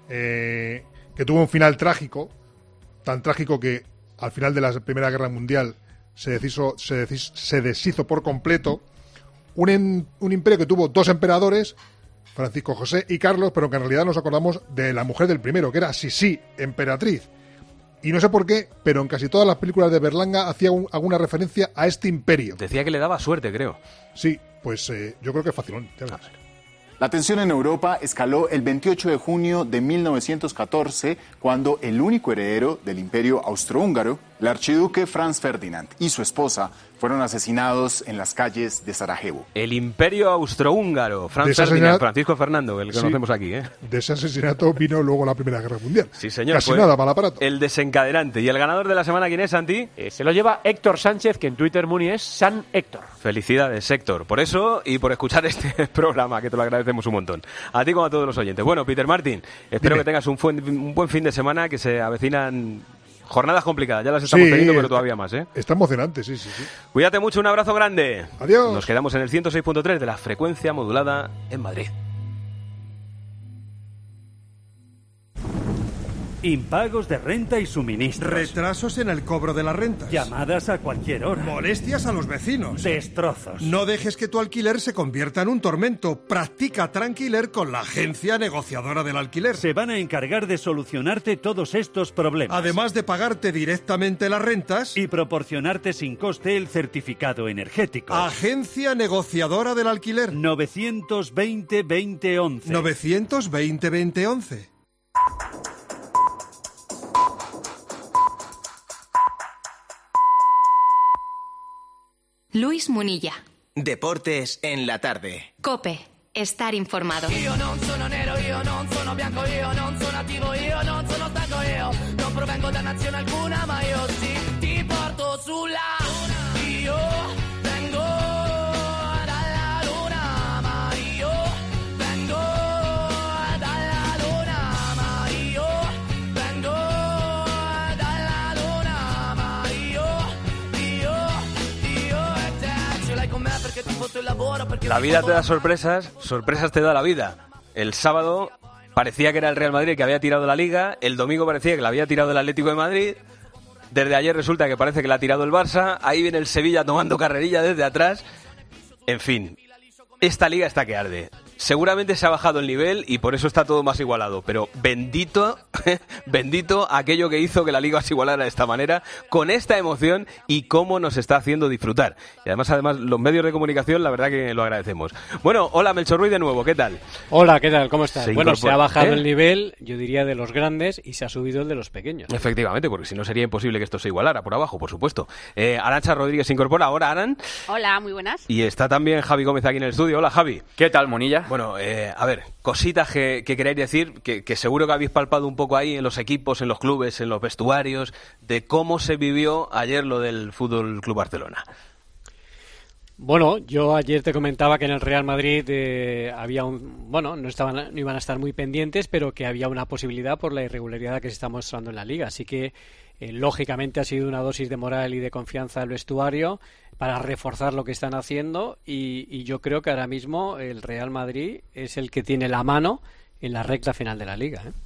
eh, que tuvo un final trágico, tan trágico que al final de la Primera Guerra Mundial se deshizo, se deshizo, se deshizo por completo. Un, en, un imperio que tuvo dos emperadores, Francisco José y Carlos, pero que en realidad nos acordamos de la mujer del primero, que era Sisi, emperatriz. Y no sé por qué, pero en casi todas las películas de Berlanga hacía un, alguna referencia a este imperio. Decía que le daba suerte, creo. Sí, pues eh, yo creo que es facilón. La tensión en Europa escaló el veintiocho de junio de mil novecientos catorce, cuando el único heredero del imperio austrohúngaro, el archiduque Franz Ferdinand, y su esposa fueron asesinados en las calles de Sarajevo. El imperio austrohúngaro, Franz Ferdinand, Francisco Fernando, el que sí, conocemos aquí. ¿eh? De ese asesinato vino luego la Primera Guerra Mundial. Sí, señor. Casi nada para el aparato. El desencadenante. ¿Y el ganador de la semana quién es, Santi? Eh, se lo lleva Héctor Sánchez, que en Twitter Muni es San Héctor. Felicidades, Héctor, por eso y por escuchar este programa, que te lo agradecemos un montón. A ti como a todos los oyentes. Bueno, Peter Martín, espero Dime. que tengas un, buen, un buen fin de semana, que se avecinan jornadas complicadas. Ya las estamos sí, teniendo, pero todavía más, ¿eh? Está emocionante, sí, sí, sí. Cuídate mucho, un abrazo grande. Adiós. Nos quedamos en el ciento seis punto tres de la frecuencia modulada en Madrid. Impagos de renta y suministros. Retrasos en el cobro de las rentas. Llamadas a cualquier hora. Molestias a los vecinos. Destrozos. No dejes que tu alquiler se convierta en un tormento. Practica Tranquiler con la agencia negociadora del alquiler. Se van a encargar de solucionarte todos estos problemas. Además de pagarte directamente las rentas y proporcionarte sin coste el certificado energético. Agencia negociadora del alquiler. novecientos veinte veinte once. novecientos veinte veinte once. Luis Munilla. Deportes en la tarde. COPE. Estar informado. Io non sono nero, io non sono bianco, io non sono attivo, io non sono stanco, io non provengo da nazione alcuna, ma io sì ti porto sulla luna. Io vengo dalla luna, ma io vengo dalla luna, ma io vengo dalla luna, ma io, io, io e te ce l'hai con me perché ti foto il lavoro, perché la vida te da sorpresas, sorpresas te da la vida. El sábado parecía que era el Real Madrid que había tirado la Liga, el domingo parecía que la había tirado el Atlético de Madrid, desde ayer resulta que parece que la ha tirado el Barça, ahí viene el Sevilla tomando carrerilla desde atrás. En fin, esta Liga está que arde. Seguramente se ha bajado el nivel y por eso está todo más igualado, pero bendito, bendito aquello que hizo que la Liga se igualara de esta manera, con esta emoción y cómo nos está haciendo disfrutar. Y además, además, los medios de comunicación, la verdad que lo agradecemos. Bueno, hola Melchor Ruiz de nuevo, ¿qué tal? Hola, ¿qué tal? ¿Cómo estás? Se bueno, incorpora, se ha bajado ¿eh? el nivel, yo diría, de los grandes y se ha subido el de los pequeños. Efectivamente, porque si no sería imposible que esto se igualara por abajo, por supuesto. Eh, Arantxa Rodríguez se incorpora ahora, Aran. Hola, muy buenas. Y está también Javi Gómez aquí en el estudio. Hola, Javi. ¿Qué tal, Monilla? Bueno, eh, a ver, cositas que, que queréis decir, que, que seguro que habéis palpado un poco ahí en los equipos, en los clubes, en los vestuarios, de cómo se vivió ayer lo del Fútbol Club Barcelona. Bueno, yo ayer te comentaba que en el Real Madrid eh, había un, bueno, no estaban, no iban a estar muy pendientes, pero que había una posibilidad por la irregularidad que se está mostrando en la Liga. Así que, eh, lógicamente, ha sido una dosis de moral y de confianza al vestuario para reforzar lo que están haciendo y, y yo creo que ahora mismo el Real Madrid es el que tiene la mano en la recta final de la Liga, ¿eh?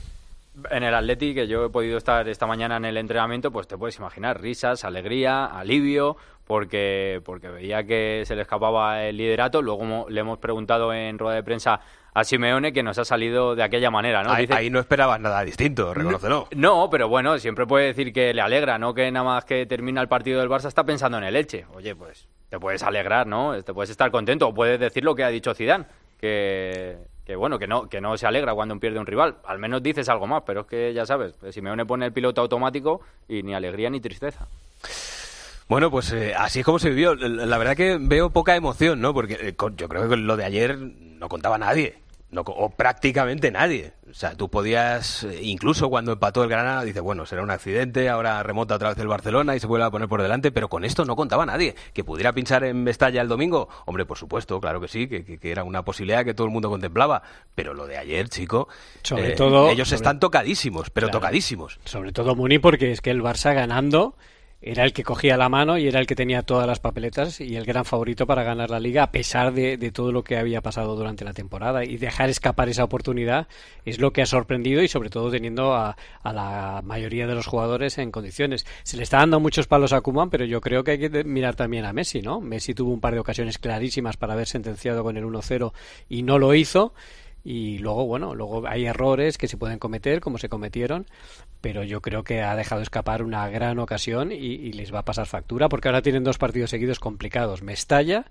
En el Atleti, que yo he podido estar esta mañana en el entrenamiento, pues te puedes imaginar risas, alegría, alivio, porque porque veía que se le escapaba el liderato. Luego le hemos preguntado en rueda de prensa a Simeone que nos ha salido de aquella manera, ¿no? Ahí, Dice, ahí no esperabas nada distinto, reconócelo. No, pero bueno, siempre puede decir que le alegra, ¿no? Que nada más que termina el partido del Barça está pensando en el Elche. Oye, pues te puedes alegrar, ¿no? Te puedes estar contento, o puedes decir lo que ha dicho Zidane, que... que bueno, que no que no se alegra cuando pierde un rival. Al menos dices algo más, pero es que ya sabes, Simeone pone el piloto automático y ni alegría ni tristeza. Bueno, pues eh, así es como se vivió. La verdad que veo poca emoción, ¿no? Porque eh, con, yo creo que lo de ayer no contaba nadie, no, o prácticamente nadie. O sea, tú podías, eh, incluso cuando empató el Granada, dices, bueno, será un accidente, ahora remonta otra vez el Barcelona y se vuelve a poner por delante, pero con esto no contaba nadie. ¿Que pudiera pinchar en Mestalla el domingo? Hombre, por supuesto, claro que sí, que, que, que era una posibilidad que todo el mundo contemplaba. Pero lo de ayer, chico, sobre eh, todo, ellos sobre, están tocadísimos, pero claro, tocadísimos. Sobre todo Muni, porque es que el Barça ganando era el que cogía la mano y era el que tenía todas las papeletas y el gran favorito para ganar la Liga, a pesar de, de todo lo que había pasado durante la temporada. Y dejar escapar esa oportunidad es lo que ha sorprendido, y sobre todo teniendo a, a la mayoría de los jugadores en condiciones. Se le está dando muchos palos a Koeman, pero yo creo que hay que mirar también a Messi, ¿no? Messi tuvo un par de ocasiones clarísimas para haber sentenciado con el uno cero y no lo hizo. Y luego, bueno, luego hay errores que se pueden cometer, como se cometieron, pero yo creo que ha dejado escapar una gran ocasión y, y les va a pasar factura, porque ahora tienen dos partidos seguidos complicados, Mestalla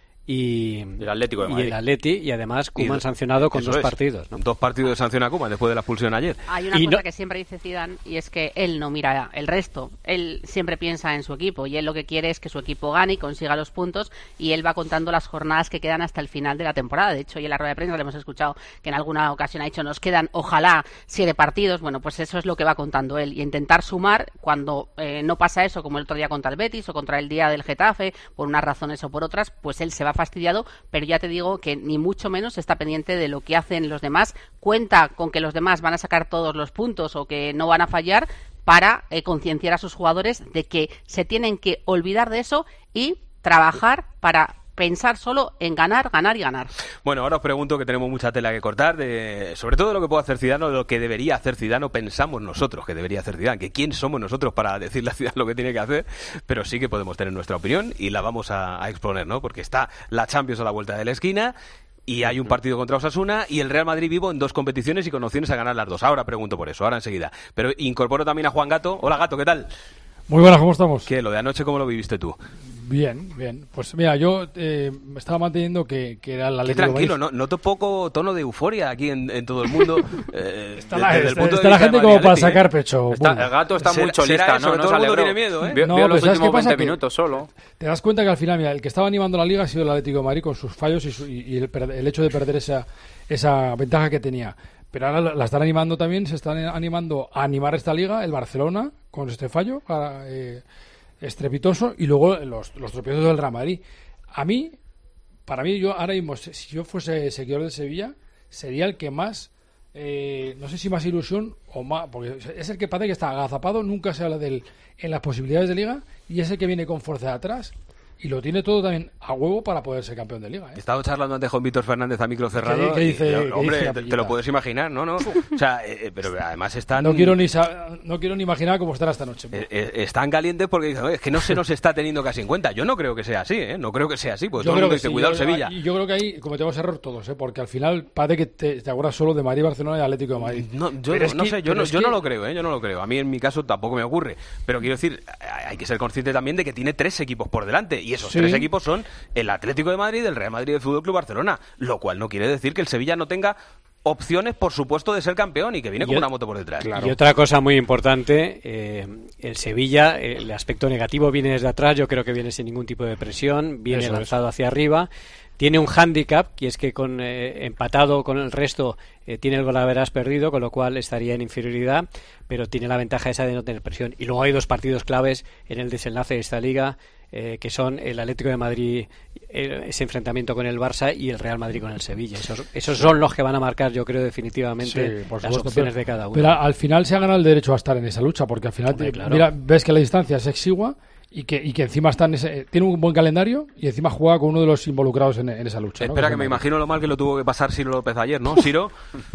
y el Atlético de Madrid. Y el Atleti, y además Koeman sancionado con dos es. partidos, ¿no? Dos partidos de sanción a Koeman después de la expulsión ayer. Hay una y cosa no... que siempre dice Zidane, y es que él no mira el resto. Él siempre piensa en su equipo, y él lo que quiere es que su equipo gane y consiga los puntos, y él va contando las jornadas que quedan hasta el final de la temporada. De hecho, hoy en la rueda de prensa le hemos escuchado que en alguna ocasión ha dicho, nos quedan, ojalá, siete partidos. Bueno, pues eso es lo que va contando él, y intentar sumar cuando eh, no pasa eso, como el otro día contra el Betis o contra el día del Getafe, por unas razones o por otras, pues él se va fastidiado, pero ya te digo que ni mucho menos está pendiente de lo que hacen los demás, cuenta con que los demás van a sacar todos los puntos o que no van a fallar para eh, concienciar a sus jugadores de que se tienen que olvidar de eso y trabajar para pensar solo en ganar, ganar y ganar. Bueno, ahora os pregunto, que tenemos mucha tela que cortar, de, sobre todo de lo que puede hacer Zidane o de lo que debería hacer Zidane, o pensamos nosotros que debería hacer Zidane, que quién somos nosotros para decirle a Zidane lo que tiene que hacer, pero sí que podemos tener nuestra opinión y la vamos a, a exponer, ¿no? Porque está la Champions a la vuelta de la esquina y hay un partido contra Osasuna y el Real Madrid vivo en dos competiciones y con opciones a ganar las dos. Ahora pregunto por eso, ahora enseguida. Pero incorporo también a Juan Gato. Hola, Gato, ¿qué tal? Muy buenas, ¿cómo estamos? ¿Qué? Lo de anoche, ¿cómo lo viviste tú? Bien, bien. Pues mira, yo eh, me estaba manteniendo que, que era el Atlético Qué tranquilo, de Madrid. no, noto poco tono de euforia aquí en, en todo el mundo. Eh, está la, desde está, el punto está de la vista gente de como para Atleti, sacar ¿eh? pecho. Está, Bueno. el Gato está muy Será- cholista, será eso, ¿no? que No todo se el mundo alegró. tiene miedo, ¿eh? Vio, No, vio pero los ¿sabes qué últimos pasa? veinte Que minutos solo. Te das cuenta que al final, mira, el que estaba animando la Liga ha sido el Atlético de Madrid con sus fallos y, su, y, y el, per- el hecho de perder esa, esa ventaja que tenía. Pero ahora la, la están animando también, se están animando a animar esta Liga, el Barcelona, con este fallo para, eh, estrepitoso, y luego los, los tropiezos del Real Madrid. A mí, para mí, yo ahora mismo, si yo fuese seguidor de Sevilla, sería el que más, eh, no sé si más ilusión o más, porque es el que parece que está agazapado, nunca se habla de él en las posibilidades de Liga, y es el que viene con fuerza de atrás. Y lo tiene todo también a huevo para poder ser campeón de Liga, ¿eh? He estado charlando antes con Víctor Fernández a micro cerrado. ¿Qué dice- y, qué hombre, dice la te, te pillita? lo puedes imaginar, ¿no? ¿no? O sea, eh, pero además están... No quiero ni sa- no quiero ni imaginar cómo estará esta noche. eh, eh, están calientes porque dicen, "Oye, es que no se nos está teniendo casi en cuenta". Yo no creo que sea así, ¿eh? No creo que sea así, porque Yo todo el creo mundo que dice, sí, cuidado yo, Sevilla. y yo creo que ahí cometemos error todos, ¿eh? Porque al final parece que te, te acuerdas solo de Madrid, Barcelona y Atlético de Madrid. No, yo Pero no, es no que- sé, yo, pero no, es yo que- no lo creo, ¿eh? Yo no lo creo. A mí en mi caso tampoco me ocurre. Pero quiero decir, hay que ser consciente también de que tiene tres equipos por delante. Y esos Sí. tres equipos son el Atlético de Madrid, el Real Madrid y el Fútbol Club Barcelona. Lo cual no quiere decir que el Sevilla no tenga opciones, por supuesto, de ser campeón y que viene Y con o- una moto por detrás. Y otra cosa muy importante, eh, el Sevilla, eh, el aspecto negativo viene desde atrás, yo creo que viene sin ningún tipo de presión, viene Eso es. lanzado hacia arriba, tiene un hándicap, que es que con eh, empatado con el resto eh, tiene el golaveras perdido, con lo cual estaría en inferioridad, pero tiene la ventaja esa de no tener presión. Y luego hay dos partidos claves en el desenlace de esta liga, eh, que son el Atlético de Madrid, eh, ese enfrentamiento con el Barça, y el Real Madrid con el Sevilla. Esos, esos son los que van a marcar, yo creo, definitivamente Sí, por las supuesto, opciones pero- de cada uno. Pero al final se ha ganado el derecho a estar en esa lucha, porque al final Hombre, te- claro. mira, ves que la distancia es exigua y que, y que encima está en ese, tiene un buen calendario y encima juega con uno de los involucrados en, en esa lucha, ¿no? Espera, es que el me Madrid. imagino lo mal que lo tuvo que pasar Ciro López ayer, ¿no, Ciro?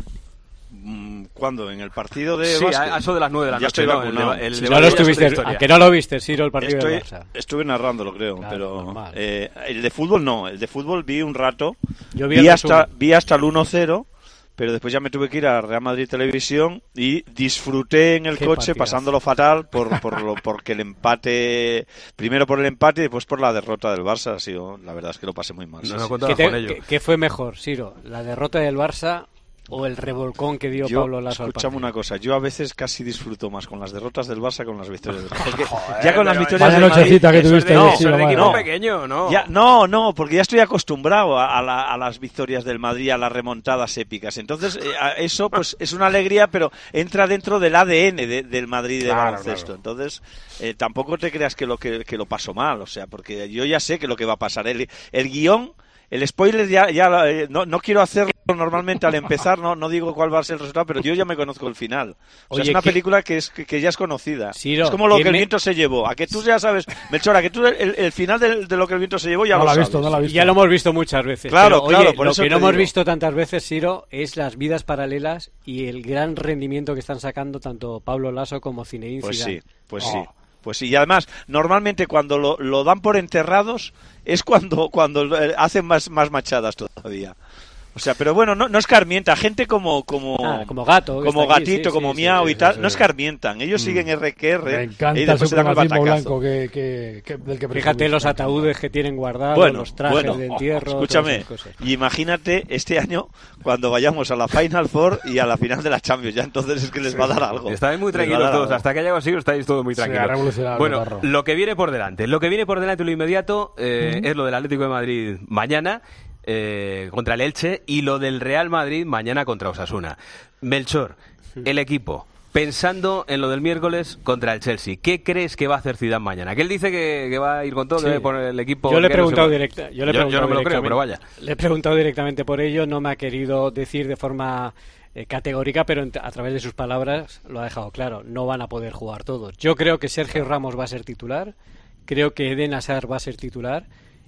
¿Cuándo? ¿En el partido de Sí, básquet? a eso de las nueve de la Ya noche, estoy ¿no? El vacunado. de- el Si de no lo Madrid ya es otra estuviste, historia. a que no lo viste, Ciro, el partido Estoy, del Barça. estuve narrándolo, creo, Claro, pero normal. eh, el de fútbol no, el de fútbol vi un rato, Yo vi vi, el hasta, resumen. vi hasta el uno cero, pero después ya me tuve que ir a Real Madrid Televisión y disfruté en el Qué coche partidazo. pasándolo fatal por, por lo, porque el empate, primero por el empate y después por la derrota del Barça. Ha sido, la verdad es que lo pasé muy mal. No, sí, no sí. contaba ¿Qué, te- con ello. qué- qué fue mejor, Ciro? ¿La derrota del Barça o el revolcón que dio Yo, Pablo Lasso al escúchame partido? una cosa, yo a veces casi disfruto más con las derrotas del Barça que con las victorias del Barça. Porque Joder, ya con las pero victorias Vaya del Madrid... nochecita que Eso es tuviste de- ayer, eso sí, es de madre. equipo No. pequeño, ¿no? Ya, no, no, porque ya estoy acostumbrado a, a la- a las victorias del Madrid, a las remontadas épicas. Entonces, eh, a eso pues es una alegría, pero entra dentro del A D N de- del Madrid de Claro, baloncesto. claro. Entonces, eh, tampoco te creas que lo que, que lo paso mal, o sea, porque yo ya sé que lo que va a pasar. El, el guión, el spoiler ya, ya eh, no, no quiero hacerlo normalmente al empezar, no, no digo cuál va a ser el resultado, pero yo ya me conozco el final. O sea, Oye, es una ¿qué- película que, es, que, que ya es conocida. Ciro, es como lo ¿quién que el me- viento se llevó. A que tú ya sabes, Melchor, a que tú el, el final de, de lo que el viento se llevó ya No lo la ha sabes. visto, no la ha Y visto. ya lo hemos visto muchas veces. Claro, pero, claro, oye, por lo eso que te no hemos digo. visto tantas veces, Ciro, es las vidas paralelas y el gran rendimiento que están sacando tanto Pablo Lasso como Zinedine Pues Zidane. sí, pues Oh. sí. Pues sí, y además, normalmente cuando lo, lo dan por enterrados es cuando, cuando eh, hacen más, más machadas todavía. O sea, pero bueno, no, no escarmienta. Gente como como Ah, como Gato, que como está aquí, Gatito, sí, como sí, Miau sí, y sí, tal, sí. no escarmientan. Ellos siguen R que R Me y encanta el después se dan el supremacismo batacazo. blanco que, que, que- del que Fíjate presumís, los tranquilo. ataúdes que tienen guardados, Bueno, los trajes bueno, de entierro. escúchame, todas esas cosas. y imagínate este año cuando vayamos a la Final Four y a la final de la Champions, ya entonces es que les va a dar algo. Estáis muy Les va a tranquilos dar todos, algo. hasta que haya algo así estáis todos muy Se ha tranquilos. revolucionado el Bueno, Navarro. lo que viene por delante, lo que viene por delante, lo inmediato, eh, es lo del Atlético de Madrid mañana eh, contra el Elche y lo del Real Madrid mañana contra Osasuna. Melchor, el equipo, pensando en lo del miércoles contra el Chelsea, ¿qué crees que va a hacer Zidane mañana? Que él dice que, que va a ir con todo, Sí. que va a poner el equipo... Yo le he que no se preguntado puede. directa, yo, le he yo, yo preguntado no me lo creo, directamente- pero vaya. Le he preguntado directamente por ello, no me ha querido decir de forma eh, categórica, pero ent- a través de sus palabras lo ha dejado claro. No van a poder jugar todos. Yo creo que Sergio Ramos va a ser titular, creo que Eden Hazard va a ser titular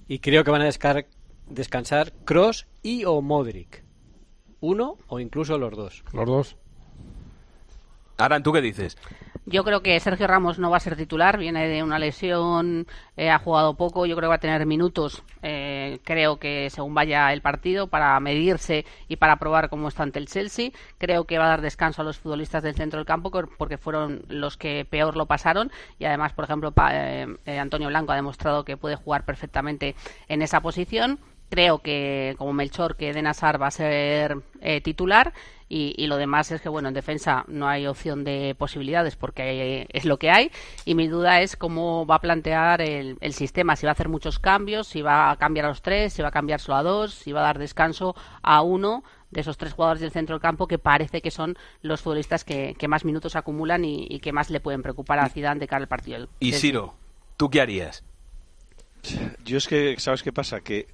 Y creo que van a descar- descansar Kroos y o Modric. Uno o incluso los dos. Los dos. Aran, ¿tú qué dices? Yo creo que Sergio Ramos no va a ser titular, viene de una lesión, eh, ha jugado poco, yo creo que va a tener minutos, eh, creo que según vaya el partido, para medirse y para probar cómo está ante el Chelsea. Creo que va a dar descanso a los futbolistas del centro del campo porque fueron los que peor lo pasaron y además, por ejemplo, pa, eh, eh, Antonio Blanco ha demostrado que puede jugar perfectamente en esa posición. Creo que, como Melchor, que Eden Hazard va a ser eh, titular y, y lo demás es que, bueno, en defensa no hay opción de posibilidades porque hay, es lo que hay y mi duda es cómo va a plantear el, el sistema, si va a hacer muchos cambios, si va a cambiar a los tres, si va a cambiar solo a dos, si va a dar descanso a uno de esos tres jugadores del centro del campo que parece que son los futbolistas que, que más minutos acumulan y, y que más le pueden preocupar a Zidane de cara al partido del, Y del... Ciro, ¿tú qué harías? Yo es que, ¿sabes qué pasa? Que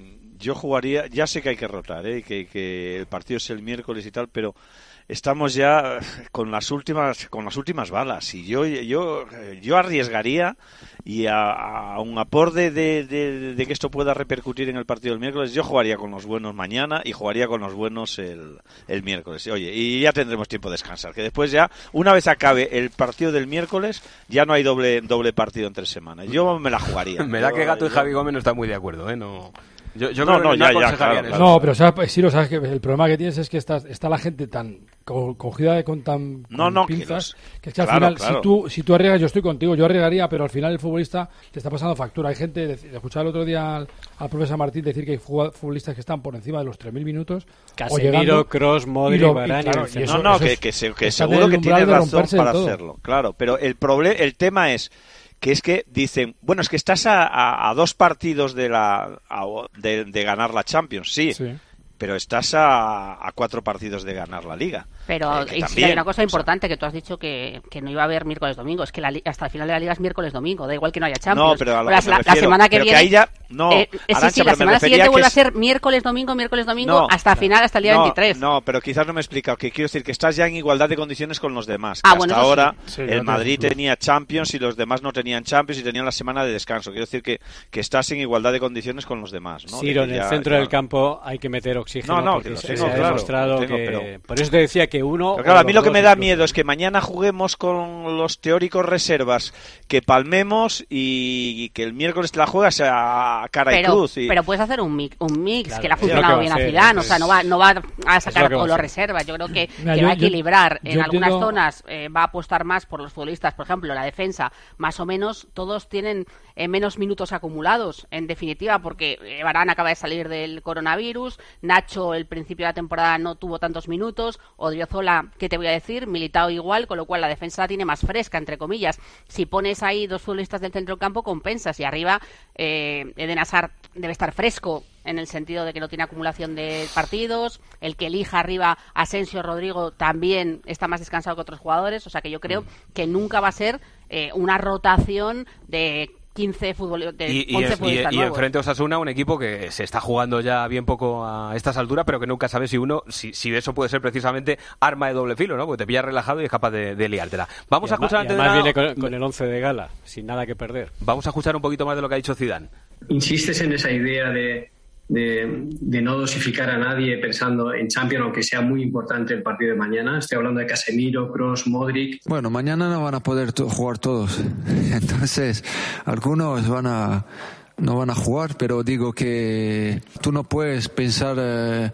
yo jugaría, ya sé que hay que rotar, ¿eh? que, que el partido es el miércoles y tal, pero estamos ya con las últimas con las últimas balas y yo yo yo arriesgaría y a, a un aporte de, de, de que esto pueda repercutir en el partido del miércoles, yo jugaría con los buenos mañana y jugaría con los buenos el, el miércoles. Oye, y ya tendremos tiempo de descansar, que después ya, una vez acabe el partido del miércoles, ya no hay doble doble partido entre semanas. Yo me la jugaría. me da yo, que Gato y yo... Javi Gómez no están muy de acuerdo, ¿eh? No... Yo, yo no, creo no, que ya, no ya, claro, eso. No, pero sabes, Ciro, sabes que el problema que tienes es que está, está la gente tan co- cogida de con tan con no, no, pinzas que, que es que al claro, final, claro. si tú si tú arriesgas, yo estoy contigo, yo arriesgaría, pero al final el futbolista le está pasando factura. Hay gente, de, de escuchar el otro día al, al profesor Martín decir que hay futbolistas que están por encima de los tres mil minutos. Casemiro, Kroos, Modric, Varane. Claro, no, no, que, que, se, que seguro que tiene razón para hacerlo. Claro, pero el problema, el tema es que es que dicen, bueno, es que estás a, a, a dos partidos de la a, de, de ganar la Champions, sí, sí. Pero estás a, a cuatro partidos de ganar la Liga. Pero eh, y también, hay una cosa o importante, sea, que tú has dicho que, que no iba a haber miércoles-domingo. Es que la, hasta el final de la Liga es miércoles-domingo. Da igual que no haya Champions. No, pero a lo la, que la, la semana que viene... Que ya, no, eh, Arantxa, sí, sí, la semana siguiente vuelve es... a ser miércoles-domingo, miércoles-domingo, no, hasta el final, hasta el día no, veintitrés. No, pero quizás no me he explicado. Que quiero decir que estás ya en igualdad de condiciones con los demás. Ah, que bueno, hasta ahora sí. Sí, el no Madrid te... tenía Champions y los demás no tenían Champions y tenían la semana de descanso. Quiero decir que, que estás en igualdad de condiciones con los demás, ¿no? Ciro, en el ya, centro ya... del campo hay que meter oxígeno. No, no, porque que se, tengo, se ha claro, demostrado tengo, que... pero... Por eso te decía que uno... Pero claro, a mí lo que me da miedo es que mañana juguemos con los teóricos reservas, que palmemos y, y que el miércoles te la juegas a cara pero, y cruz. Y... Pero puedes hacer un mix, un mix claro, que le ha funcionado bien a Zidane, o sea, no va, no va a sacar todos los reservas. Yo creo que, Mira, que yo, va a equilibrar. Yo, en yo algunas entiendo... zonas eh, va a apostar más por los futbolistas, por ejemplo, la defensa, más o menos todos tienen eh, menos minutos acumulados, en definitiva, porque eh, Varane acaba de salir del coronavirus, Nacho el principio de la temporada no tuvo tantos minutos, Odriozola, ¿qué te voy a decir? Militao igual, con lo cual la defensa la tiene más fresca, entre comillas. Si pones ahí dos futbolistas del centro del campo, compensas, y arriba eh, Eden Hazard debe estar fresco en el sentido de que no tiene acumulación de partidos, el que elija arriba Asensio, Rodrigo también está más descansado que otros jugadores, o sea que yo creo que nunca va a ser eh, una rotación de quince futbolistas, de y, once y, futbolistas y, y nuevos. enfrente Osasuna, un equipo que se está jugando ya bien poco a estas alturas, pero que nunca sabe si uno, si, si eso puede ser precisamente arma de doble filo, ¿no? Porque te pillas relajado y es capaz de, de liártela. Vamos y a escuchar además, antes además de viene con, con el once de gala, sin nada que perder. Vamos a escuchar un poquito más de lo que ha dicho Zidane. ¿Insistes en esa idea de, de, de no dosificar a nadie pensando en Champions, aunque sea muy importante el partido de mañana? Estoy hablando de Casemiro, Kroos, Modric. Bueno, mañana no van a poder to- jugar todos. Entonces, algunos van a no van a jugar, pero digo que tú no puedes pensar eh,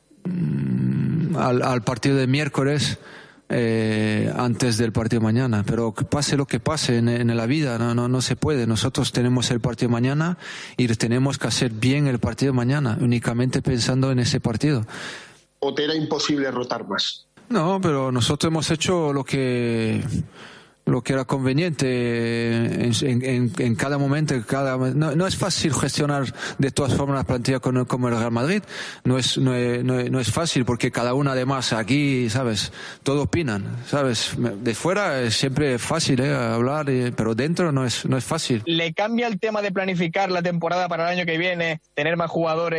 al, al partido de miércoles Eh, antes del partido de mañana, pero que pase lo que pase en, en la vida, no, no, no se puede. Nosotros tenemos el partido de mañana y tenemos que hacer bien el partido de mañana, únicamente pensando en ese partido. ¿O te era imposible rotar más? No, pero nosotros hemos hecho lo que lo que era conveniente en, en, en cada momento. Cada, no, no es fácil gestionar de todas formas la plantilla con, como el Real Madrid. No es, no, es, no, es, no es fácil porque cada uno además aquí, ¿sabes? Todo opinan, ¿sabes? De fuera es siempre fácil ¿eh? hablar, pero dentro no es, no es fácil. ¿Le cambia el tema de planificar la temporada para el año que viene, tener más jugadores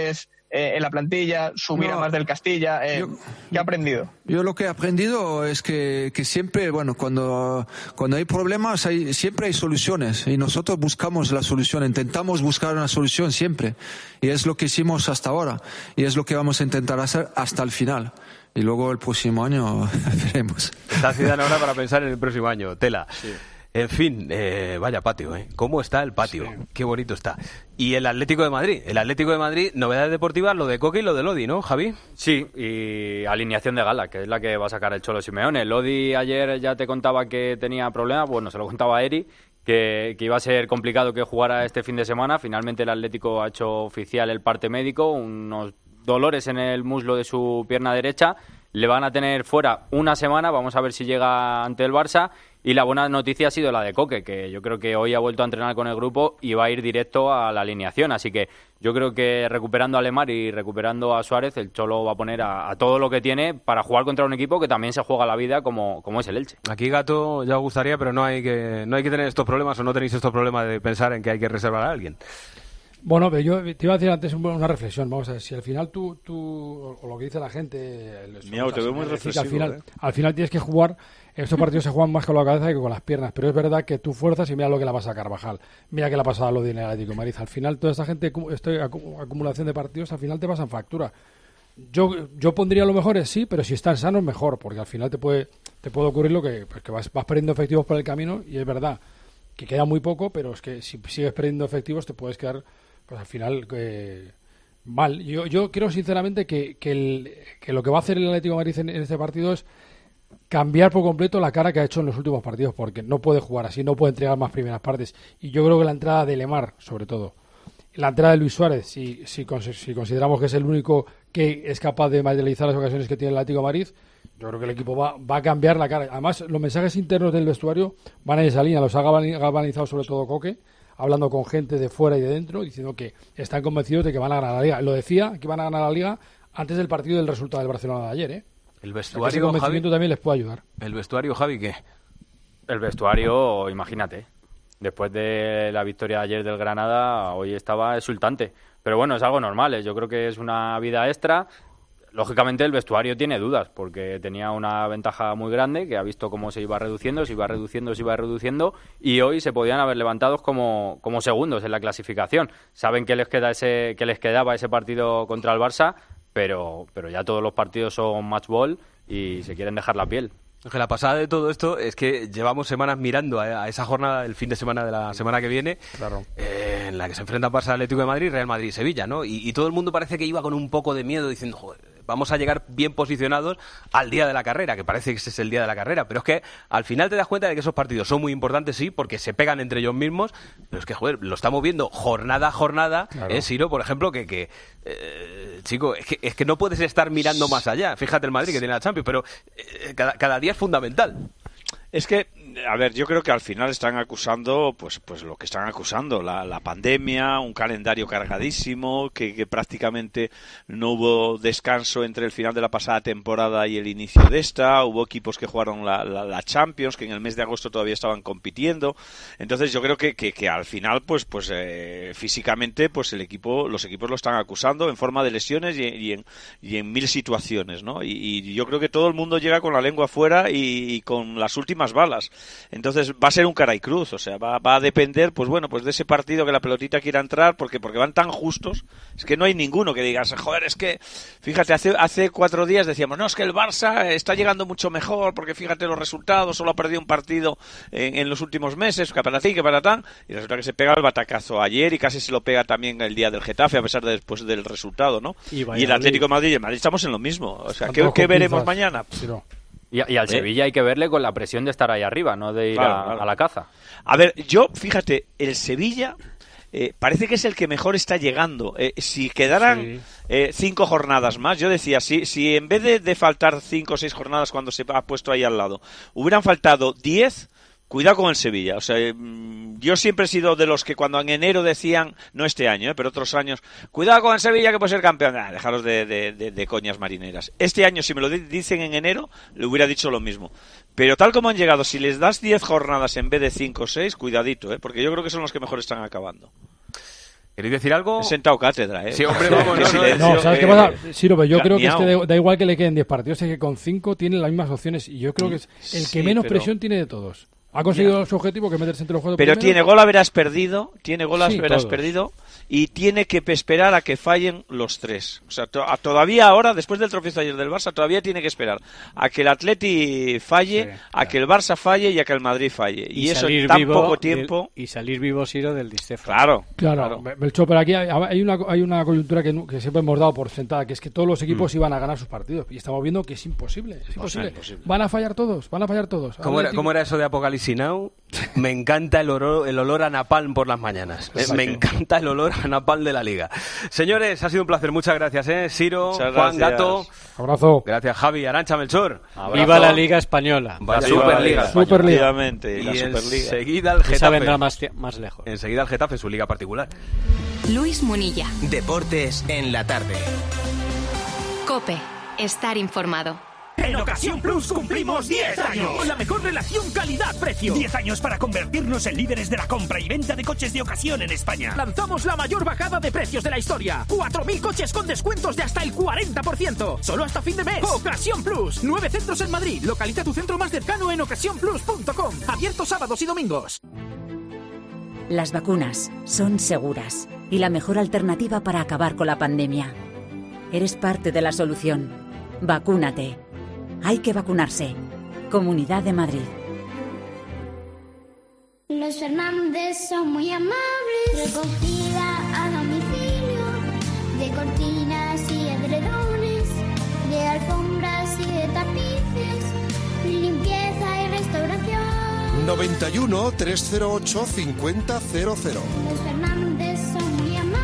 eh, en la plantilla, subir No, a más del Castilla? Eh, yo- ¿Qué ha aprendido? Yo lo que he aprendido es que, que siempre, bueno, cuando, cuando hay problemas, hay, siempre hay soluciones y nosotros buscamos la solución, intentamos buscar una solución siempre y es lo que hicimos hasta ahora y es lo que vamos a intentar hacer hasta el final. Y luego el próximo año veremos. Está Zidane ahora para pensar en el próximo año, tela. En fin, eh, vaya patio, ¿eh? ¿Cómo está el patio? Qué bonito está. Y el Atlético de Madrid. El Atlético de Madrid, novedades deportivas, lo de Coque y lo de Lodi, ¿no, Javi? Sí, y alineación de gala, que es la que va a sacar el Cholo Simeone. Lodi ayer ya te contaba que tenía problemas, bueno, se lo contaba a Eri, que, que iba a ser complicado que jugara este fin de semana. Finalmente el Atlético ha hecho oficial el parte médico, unos dolores en el muslo de su pierna derecha. Le van a tener fuera una semana, vamos a ver si llega ante el Barça. Y la buena noticia ha sido la de Coque, que yo creo que hoy ha vuelto a entrenar con el grupo y va a ir directo a la alineación. Así que yo creo que recuperando a Lemar y recuperando a Suárez, el Cholo va a poner a, a todo lo que tiene para jugar contra un equipo que también se juega la vida como, como es el Elche. Aquí, Gato, ya os gustaría, pero no hay que no hay que tener estos problemas o no tenéis estos problemas de pensar en que hay que reservar a alguien. Bueno, pero yo te iba a decir antes una reflexión. Vamos a ver, si al final tú, tú o lo que dice la gente... el- Miau, te veo muy es decir, que al reflexivo, final, ¿eh? al final tienes que jugar... Estos partidos se juegan más con la cabeza que con las piernas, pero es verdad que tú fuerzas y mira lo que le pasa a Carvajal. Mira que le ha pasado a Lodi en el Atlético de Madrid. Al final, toda esta gente, esta acumulación de partidos, al final te pasan factura. Yo, yo pondría lo mejor es sí, pero si están sanos, mejor, porque al final te puede, te puede ocurrir lo que, pues que vas, vas perdiendo efectivos por el camino y es verdad que queda muy poco, pero es que si sigues perdiendo efectivos te puedes quedar, pues al final, eh, mal. Yo, yo creo sinceramente que, que, el, que lo que va a hacer el Atlético de Madrid en, en este partido es cambiar por completo la cara que ha hecho en los últimos partidos, porque no puede jugar así, no puede entregar más primeras partes. Y yo creo que la entrada de Lemar, sobre todo, la entrada de Luis Suárez, si, si, cons- si consideramos que es el único que es capaz de materializar las ocasiones que tiene el Atlético de Madrid, yo creo que el equipo va, va a cambiar la cara. Además, los mensajes internos del vestuario van en esa línea, los ha galvani- galvanizado sobre todo Coque, hablando con gente de fuera y de dentro, diciendo que están convencidos de que van a ganar la Liga. Lo decía, que van a ganar la Liga antes del partido del resultado del Barcelona de ayer, ¿eh? El O sea, que ese vestuario, convencimiento Javi, también les puede ayudar. el vestuario, Javi, ¿qué? El vestuario, imagínate, después de la victoria de ayer del Granada, hoy estaba exultante. Pero bueno, es algo normal, ¿eh? Yo creo que es una vida extra. Lógicamente el vestuario tiene dudas, porque tenía una ventaja muy grande, que ha visto cómo se iba reduciendo, se iba reduciendo, se iba reduciendo, y hoy se podían haber levantado como, como segundos en la clasificación. Saben que les queda ese, que les quedaba ese partido contra el Barça, pero, pero ya todos los partidos son match ball y se quieren dejar la piel. Que la pasada de todo esto es que llevamos semanas mirando a, a esa jornada del fin de semana de la semana que viene, Claro. eh, en la que se enfrentan Barça, Atlético de Madrid, Real Madrid y Sevilla, ¿no? Y, y todo el mundo parece que iba con un poco de miedo diciendo, joder, vamos a llegar bien posicionados al día de la carrera, que parece que ese es el día de la carrera, pero es que al final te das cuenta de que esos partidos son muy importantes, sí, porque se pegan entre ellos mismos, pero es que, joder, lo estamos viendo jornada a jornada, Claro. ¿eh, Siro? Por ejemplo, que, que eh, chico, es que, es que no puedes estar mirando más allá. Fíjate el Madrid que tiene la Champions, pero eh, cada, cada día es fundamental. Es que, a ver, yo creo que al final están acusando, pues, pues lo que están acusando, la, la pandemia, un calendario cargadísimo, que, que prácticamente no hubo descanso entre el final de la pasada temporada y el inicio de esta, hubo equipos que jugaron la, la, la Champions, que en el mes de agosto todavía estaban compitiendo, entonces yo creo que, que, que al final, pues, pues eh, físicamente, pues el equipo, los equipos lo están acusando en forma de lesiones y, y en, y en mil situaciones, ¿no? Y, y yo creo que todo el mundo llega con la lengua afuera y, y con las últimas balas. Entonces va a ser un cara y cruz, o sea, va, va a depender, pues bueno, pues de ese partido que la pelotita quiera entrar, porque porque van tan justos, es que no hay ninguno que digas, joder, es que, fíjate, hace hace cuatro días decíamos, no, es que el Barça está llegando mucho mejor, porque fíjate los resultados, solo ha perdido un partido en, en los últimos meses, que para ti, que para tan, y resulta que se pega el batacazo ayer y casi se lo pega también el día del Getafe, a pesar de después del resultado, ¿no? Y Y el Atlético de Madrid y el Madrid estamos en lo mismo, o sea, ¿qué, Están qué todos con veremos pinzas. mañana? Sí, no. Y, y al ¿Eh? Sevilla hay que verle con la presión de estar ahí arriba, no de ir Claro, a, claro. a la caza. A ver, yo, fíjate, el Sevilla eh, parece que es el que mejor está llegando. Eh, si quedaran Sí. eh, cinco jornadas más, yo decía, si, si en vez de, de faltar cinco o seis jornadas cuando se ha puesto ahí al lado, hubieran faltado diez, cuidado con el Sevilla. O sea, mm, yo siempre he sido de los que cuando en enero decían, no este año, eh, pero otros años, cuidado con el Sevilla que puede ser campeón. Ah, dejaros de, de, de, de coñas marineras. Este año, si me lo di- dicen en enero, le hubiera dicho lo mismo. Pero tal como han llegado, si les das diez jornadas en vez de cinco o seis, cuidadito, ¿eh? Porque yo creo que son los que mejor están acabando. ¿Queréis decir algo? He sentado cátedra, ¿eh? Sí, hombre, vamos, no, no, no, ¿sabes qué pasa? Siro, pero yo creo que es que Miau. da, da igual que le queden diez partidos, es que con cinco tienen las mismas opciones y yo creo que es el que Sí, menos pero- presión tiene de todos. Ha conseguido su objetivo, que es meterse entre los cuatro Pero primeros. tiene gol haberás perdido, tiene gol Sí, haberás todos. perdido y tiene que esperar a que fallen los tres. O sea, to- a- todavía ahora, después del tropiezo ayer del Barça, todavía tiene que esperar a que el Atleti falle, a que el Barça falle y a que el Madrid falle. Y, eso en salir tan vivo poco tiempo... del- y salir vivo, Siro, del Di Stéfano. Claro. Claro, Melchor, pero aquí hay, hay una, hay una coyuntura que, nu- que siempre hemos dado por sentada, que es que todos los equipos Mm. iban a ganar sus partidos. Y estamos viendo que es imposible. Es imposible. imposible. Van a fallar todos, van a fallar todos. ¿Cómo era, Atleti- cómo era eso de Apocalipsis Now? Me encanta el olor, el olor a napalm por las mañanas. Me, me encanta el olor a napalm de la Liga. Señores, ha sido un placer. Muchas gracias, ¿eh? Siro, Muchas Juan, gracias. Gato. Abrazo. Gracias, Javi, Arancha, Melchor. Viva la Liga Española. Vaya La Superliga. Superliga. Efectivamente, Y la Superliga. enseguida el Esa Getafe. vendrá más, tie- más lejos. Enseguida el Getafe en su liga particular. Luis Munilla. Deportes en la tarde. Cope. Estar informado. En Ocasión Plus cumplimos diez años. La mejor relación calidad-precio. diez años para convertirnos en líderes de la compra y venta de coches de ocasión en España. Lanzamos la mayor bajada de precios de la historia. cuatro mil coches con descuentos de hasta el cuarenta por ciento. Solo hasta fin de mes. Ocasión Plus. Nueve centros en Madrid. Localiza tu centro más cercano en ocasión plus punto com. Abierto sábados y domingos. Las vacunas son seguras y la mejor alternativa para acabar con la pandemia. Eres parte de la solución. Vacúnate. Hay que vacunarse. Comunidad de Madrid. Los Fernández son muy amables. Recogida a domicilio de cortinas y edredones, de alfombras y de tapices, limpieza y restauración. noventa y uno, trescientos ocho, cincuenta cero cero. Los Fernández son muy amables.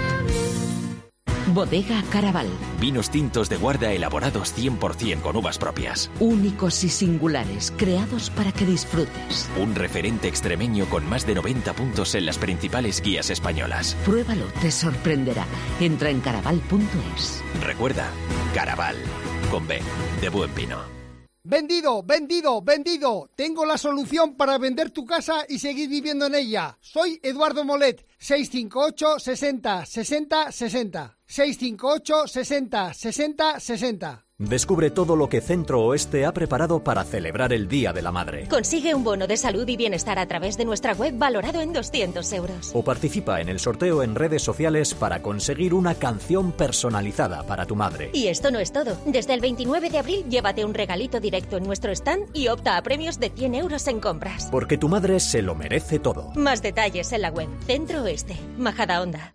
Bodega Caraval. Vinos tintos de guarda elaborados cien por ciento con uvas propias. Únicos y singulares, creados para que disfrutes. Un referente extremeño con más de noventa puntos en las principales guías españolas. Pruébalo, te sorprenderá. Entra en caraval punto es. Recuerda, Caraval, con B, de buen vino. Vendido, vendido, vendido. Tengo la solución para vender tu casa y seguir viviendo en ella. Soy Eduardo Molet, seis cinco ocho, sesenta, sesenta, sesenta. seis cinco ocho, sesenta, sesenta, sesenta. Descubre todo lo que Centro Oeste ha preparado para celebrar el Día de la Madre. Consigue un bono de salud y bienestar a través de nuestra web valorado en doscientos euros. O participa en el sorteo en redes sociales para conseguir una canción personalizada para tu madre. Y esto no es todo. Desde el veintinueve de abril, llévate un regalito directo en nuestro stand y opta a premios de cien euros en compras. Porque tu madre se lo merece todo. Más detalles en la web. Centro Oeste. Majadahonda.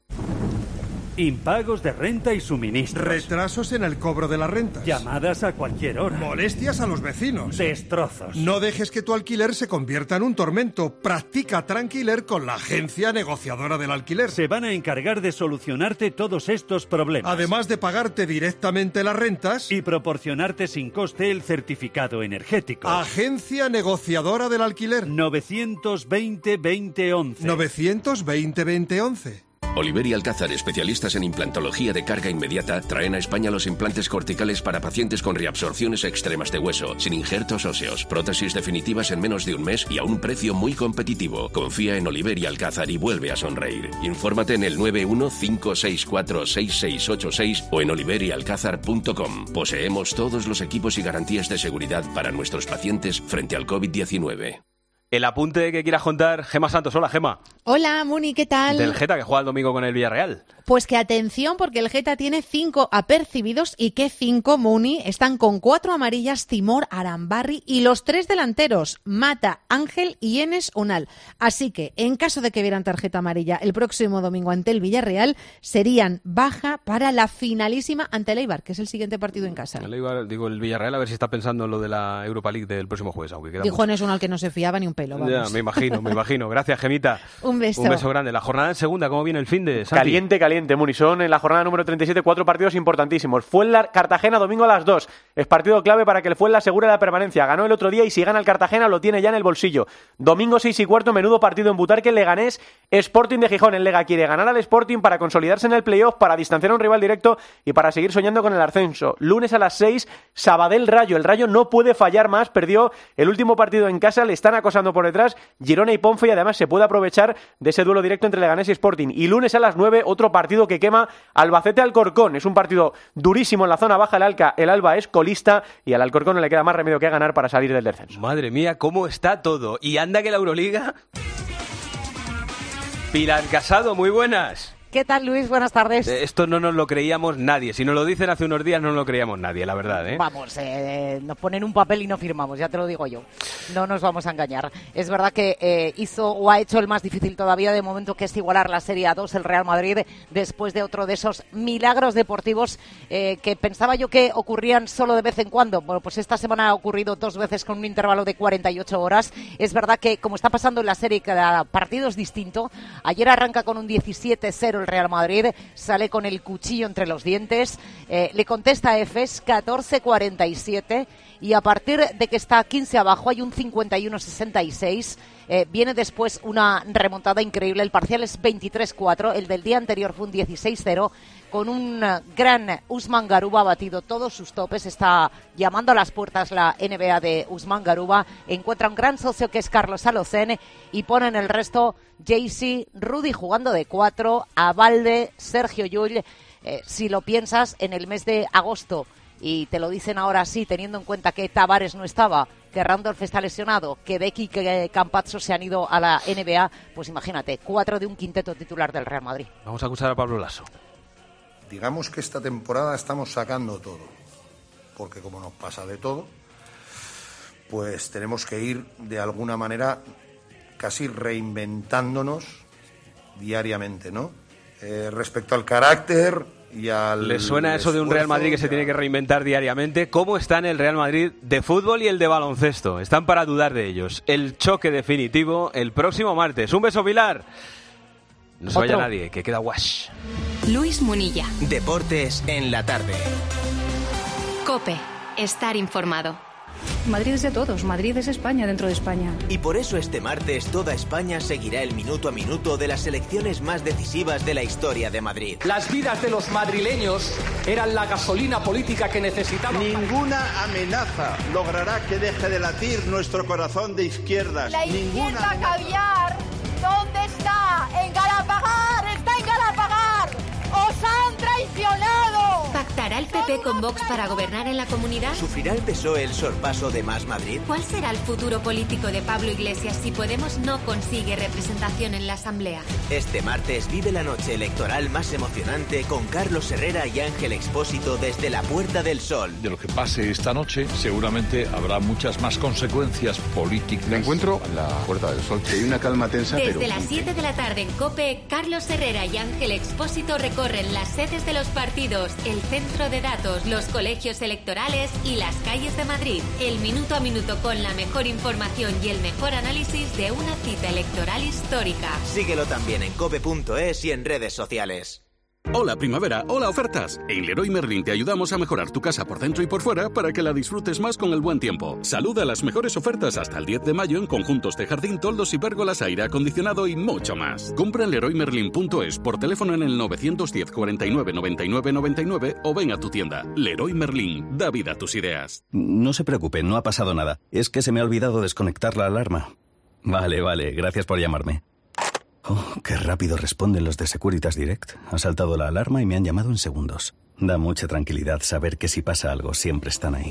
Impagos de renta y suministros. Retrasos en el cobro de las rentas. Llamadas a cualquier hora. Molestias a los vecinos. Destrozos. No dejes que tu alquiler se convierta en un tormento. Practica Tranquiler con la agencia negociadora del alquiler. Se van a encargar de solucionarte todos estos problemas. Además de pagarte directamente las rentas y proporcionarte sin coste el certificado energético. Agencia negociadora del alquiler. novecientos veinte, veinte, once. novecientos veinte, veinte, once. Oliver y Alcázar, especialistas en implantología de carga inmediata, traen a España los implantes corticales para pacientes con reabsorciones extremas de hueso, sin injertos óseos, prótesis definitivas en menos de un mes y a un precio muy competitivo. Confía en Oliver y Alcázar y vuelve a sonreír. Infórmate en el nueve uno cinco seis cuatro seis seis ocho seis o en oliver y alcázar punto com. Poseemos todos los equipos y garantías de seguridad para nuestros pacientes frente al COVID diecinueve. El apunte que quieras contar, Gema Santos. Hola, Gema. Hola, Muni, ¿qué tal? Del Geta, que juega el domingo con el Villarreal. Pues que atención, porque el Geta tiene cinco apercibidos y que cinco, Muni, están con cuatro amarillas, Timor, Arambarri y los tres delanteros, Mata, Ángel y Enes Unal. Así que, en caso de que vieran tarjeta amarilla el próximo domingo ante el Villarreal, serían baja para la finalísima ante el Eibar, que es el siguiente partido en casa. El Eibar, digo, el Villarreal, a ver si está pensando en lo de la Europa League del próximo jueves, aunque queda Dijo Enes Unal que no se fiaba ni un pelo, vamos. Ya, me imagino, me imagino. Gracias, Gemita. Un beso. Un beso grande. La jornada en segunda, ¿cómo viene el fin de Santi? Caliente, caliente. caliente, Muni. Son en la jornada número treinta y siete cuatro partidos importantísimos. Fuenla Cartagena domingo a las dos. Es partido clave para que el Fuenla asegure la permanencia. Ganó el otro día y si gana el Cartagena lo tiene ya en el bolsillo. Domingo seis y cuarto, menudo partido en Butarque, Leganés Sporting de Gijón. El Lega quiere ganar al Sporting para consolidarse en el playoff, para distanciar a un rival directo y para seguir soñando con el ascenso. Lunes a las seis, Sabadell Rayo. El Rayo no puede fallar más. Perdió el último partido en casa, le están acosando por detrás Girona y Ponfe y además se puede aprovechar de ese duelo directo entre Leganés y Sporting. Y lunes a las nueve, otro partido que quema, Albacete Alcorcón. Es un partido durísimo en la zona baja. El, Alca, el Alba es colista y al Alcorcón no le queda más remedio que ganar para salir del descenso. Madre mía, cómo está todo. Y anda que la Euroliga... Pilar Casado, muy buenas. ¿Qué tal, Luis? Buenas tardes. Esto no nos lo creíamos nadie. Si nos lo dicen hace unos días, no nos lo creíamos nadie, la verdad, ¿eh? Vamos, eh, nos ponen un papel y no firmamos, ya te lo digo yo. No nos vamos a engañar. Es verdad que eh, hizo o ha hecho el más difícil todavía de momento, que es igualar la Serie A dos, el Real Madrid, después de otro de esos milagros deportivos eh, que pensaba yo que ocurrían solo de vez en cuando. Bueno, pues esta semana ha ocurrido dos veces con un intervalo de cuarenta y ocho horas. Es verdad que, como está pasando en la serie, cada partido es distinto. Ayer arranca con un diecisiete cero el Real Madrid, sale con el cuchillo entre los dientes, eh, le contesta a Efes catorce cuarenta y siete y a partir de que está quince abajo hay un cincuenta y uno sesenta y seis. Eh, viene después una remontada increíble, el parcial es veintitrés cuatro, el del día anterior fue un dieciséis cero, con un gran Usman Garuba, ha batido todos sus topes, está llamando a las puertas la N B A de Usman Garuba, encuentra un gran socio que es Carlos Alocen y pone en el resto Jaycee, Rudy jugando de cuatro, Abalde, Sergio Llull. Eh, si lo piensas, en el mes de agosto, y te lo dicen ahora sí, teniendo en cuenta que Tavares no estaba, que Randolph está lesionado, que Becky y que Campazzo se han ido a la N B A, pues imagínate, cuatro de un quinteto titular del Real Madrid. Vamos a acusar a Pablo Lasso. Digamos que esta temporada estamos sacando todo, porque como nos pasa de todo, pues tenemos que ir de alguna manera casi reinventándonos diariamente, ¿no? Eh, respecto al carácter y al... ¿Le suena eso de un Real Madrid que se tiene que reinventar diariamente? ¿Cómo están el Real Madrid de fútbol y el de baloncesto? Están para dudar de ellos. El choque definitivo el próximo martes. Un beso, Pilar. No se vaya nadie, que queda wash. Luis Munilla. Deportes en la tarde. COPE. Estar informado. Madrid es de todos, Madrid es España dentro de España. Y por eso este martes toda España seguirá el minuto a minuto de las elecciones más decisivas de la historia de Madrid. Las vidas de los madrileños eran la gasolina política que necesitamos. Ninguna amenaza logrará que deje de latir nuestro corazón de izquierdas. La Ninguna izquierda amenaza. caviar, ¿dónde está? ¡En Galapagar! ¡Está en Galapagar! ¡Os han traicionado! ¿Pactará el P P con Vox para gobernar en la comunidad? ¿Sufrirá el P S O E el sorpaso de Más Madrid? ¿Cuál será el futuro político de Pablo Iglesias si Podemos no consigue representación en la Asamblea? Este martes vive la noche electoral más emocionante con Carlos Herrera y Ángel Expósito desde la Puerta del Sol. De lo que pase esta noche seguramente habrá muchas más consecuencias políticas. Me encuentro en la Puerta del Sol. Hay una calma tensa. Desde pero... las siete de la tarde en COPE, Carlos Herrera y Ángel Expósito recorren las sedes de los partidos, el centro de datos, los colegios electorales y las calles de Madrid. El minuto a minuto con la mejor información y el mejor análisis de una cita electoral histórica. Síguelo también en cope punto es y en redes sociales. Hola primavera, hola ofertas. En Leroy Merlin te ayudamos a mejorar tu casa por dentro y por fuera para que la disfrutes más con el buen tiempo. Saluda las mejores ofertas hasta el diez de mayo en conjuntos de jardín, toldos y pérgolas, aire acondicionado y mucho más. Compra en leroy merlin punto es por teléfono en el novecientos diez cuarenta y nueve noventa y nueve noventa y nueve o ven a tu tienda. Leroy Merlin, da vida a tus ideas. No se preocupe, no ha pasado nada. Es que se me ha olvidado desconectar la alarma. Vale, vale, gracias por llamarme. Oh, qué rápido responden los de Securitas Direct. Ha saltado la alarma y me han llamado en segundos. Da mucha tranquilidad saber que si pasa algo siempre están ahí.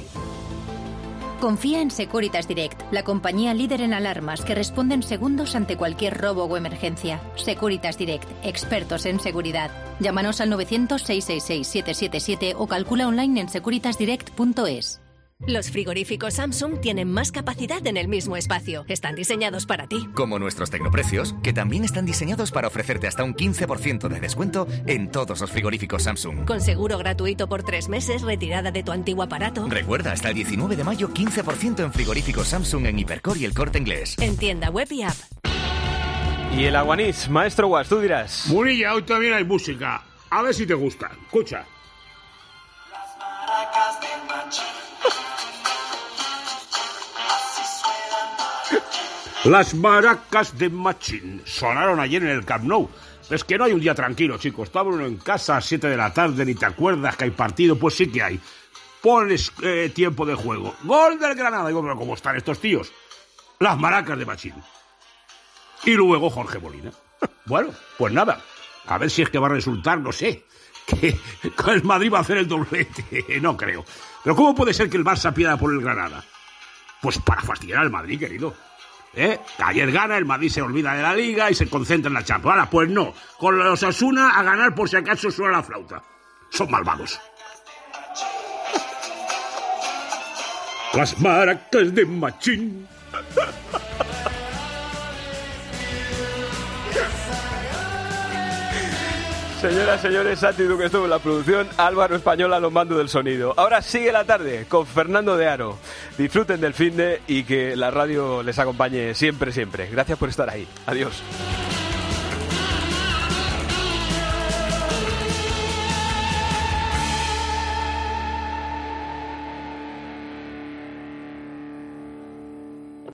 Confía en Securitas Direct, la compañía líder en alarmas que responde en segundos ante cualquier robo o emergencia. Securitas Direct, expertos en seguridad. Llámanos al novecientos, seiscientos sesenta y seis, siete siete siete o calcula online en securitas direct punto es. Los frigoríficos Samsung tienen más capacidad en el mismo espacio. Están diseñados para ti. Como nuestros tecnoprecios, que también están diseñados para ofrecerte hasta un quince por ciento de descuento en todos los frigoríficos Samsung. Con seguro gratuito por tres meses, retirada de tu antiguo aparato. Recuerda, hasta el diecinueve de mayo, quince por ciento en frigoríficos Samsung en Hipercor y El Corte Inglés. En tienda web y app. Y el Aguanís, maestro Guas, tú dirás. Munilla, hoy también hay música. A ver si te gusta. Escucha. Las maracas de Machín sonaron ayer en el Camp Nou. Es que no hay un día tranquilo, chicos. Estaba uno en casa a siete de la tarde, ni te acuerdas que hay partido. Pues sí que hay. Pones eh, tiempo de juego. Gol del Granada. Digo, pero ¿cómo están estos tíos? Las maracas de Machín. Y luego Jorge Molina. Bueno, pues nada. A ver si es que va a resultar, no sé, que el Madrid va a hacer el doblete. No creo. Pero ¿cómo puede ser que el Barça pierda por el Granada? Pues para fastidiar al Madrid, querido. ¿Eh? Ayer gana, el Madrid se olvida de la Liga y se concentra en la Champions. Ahora, pues no. Con los Osasuna a ganar por si acaso suena la flauta. Son malvados. Las maracas de Machín. Señoras, señores, Santi Duque estuvo en la producción, Álvaro Español a los mandos del sonido. Ahora sigue la tarde con Fernando de Aro. Disfruten del finde y que la radio les acompañe siempre, siempre. Gracias por estar ahí. Adiós.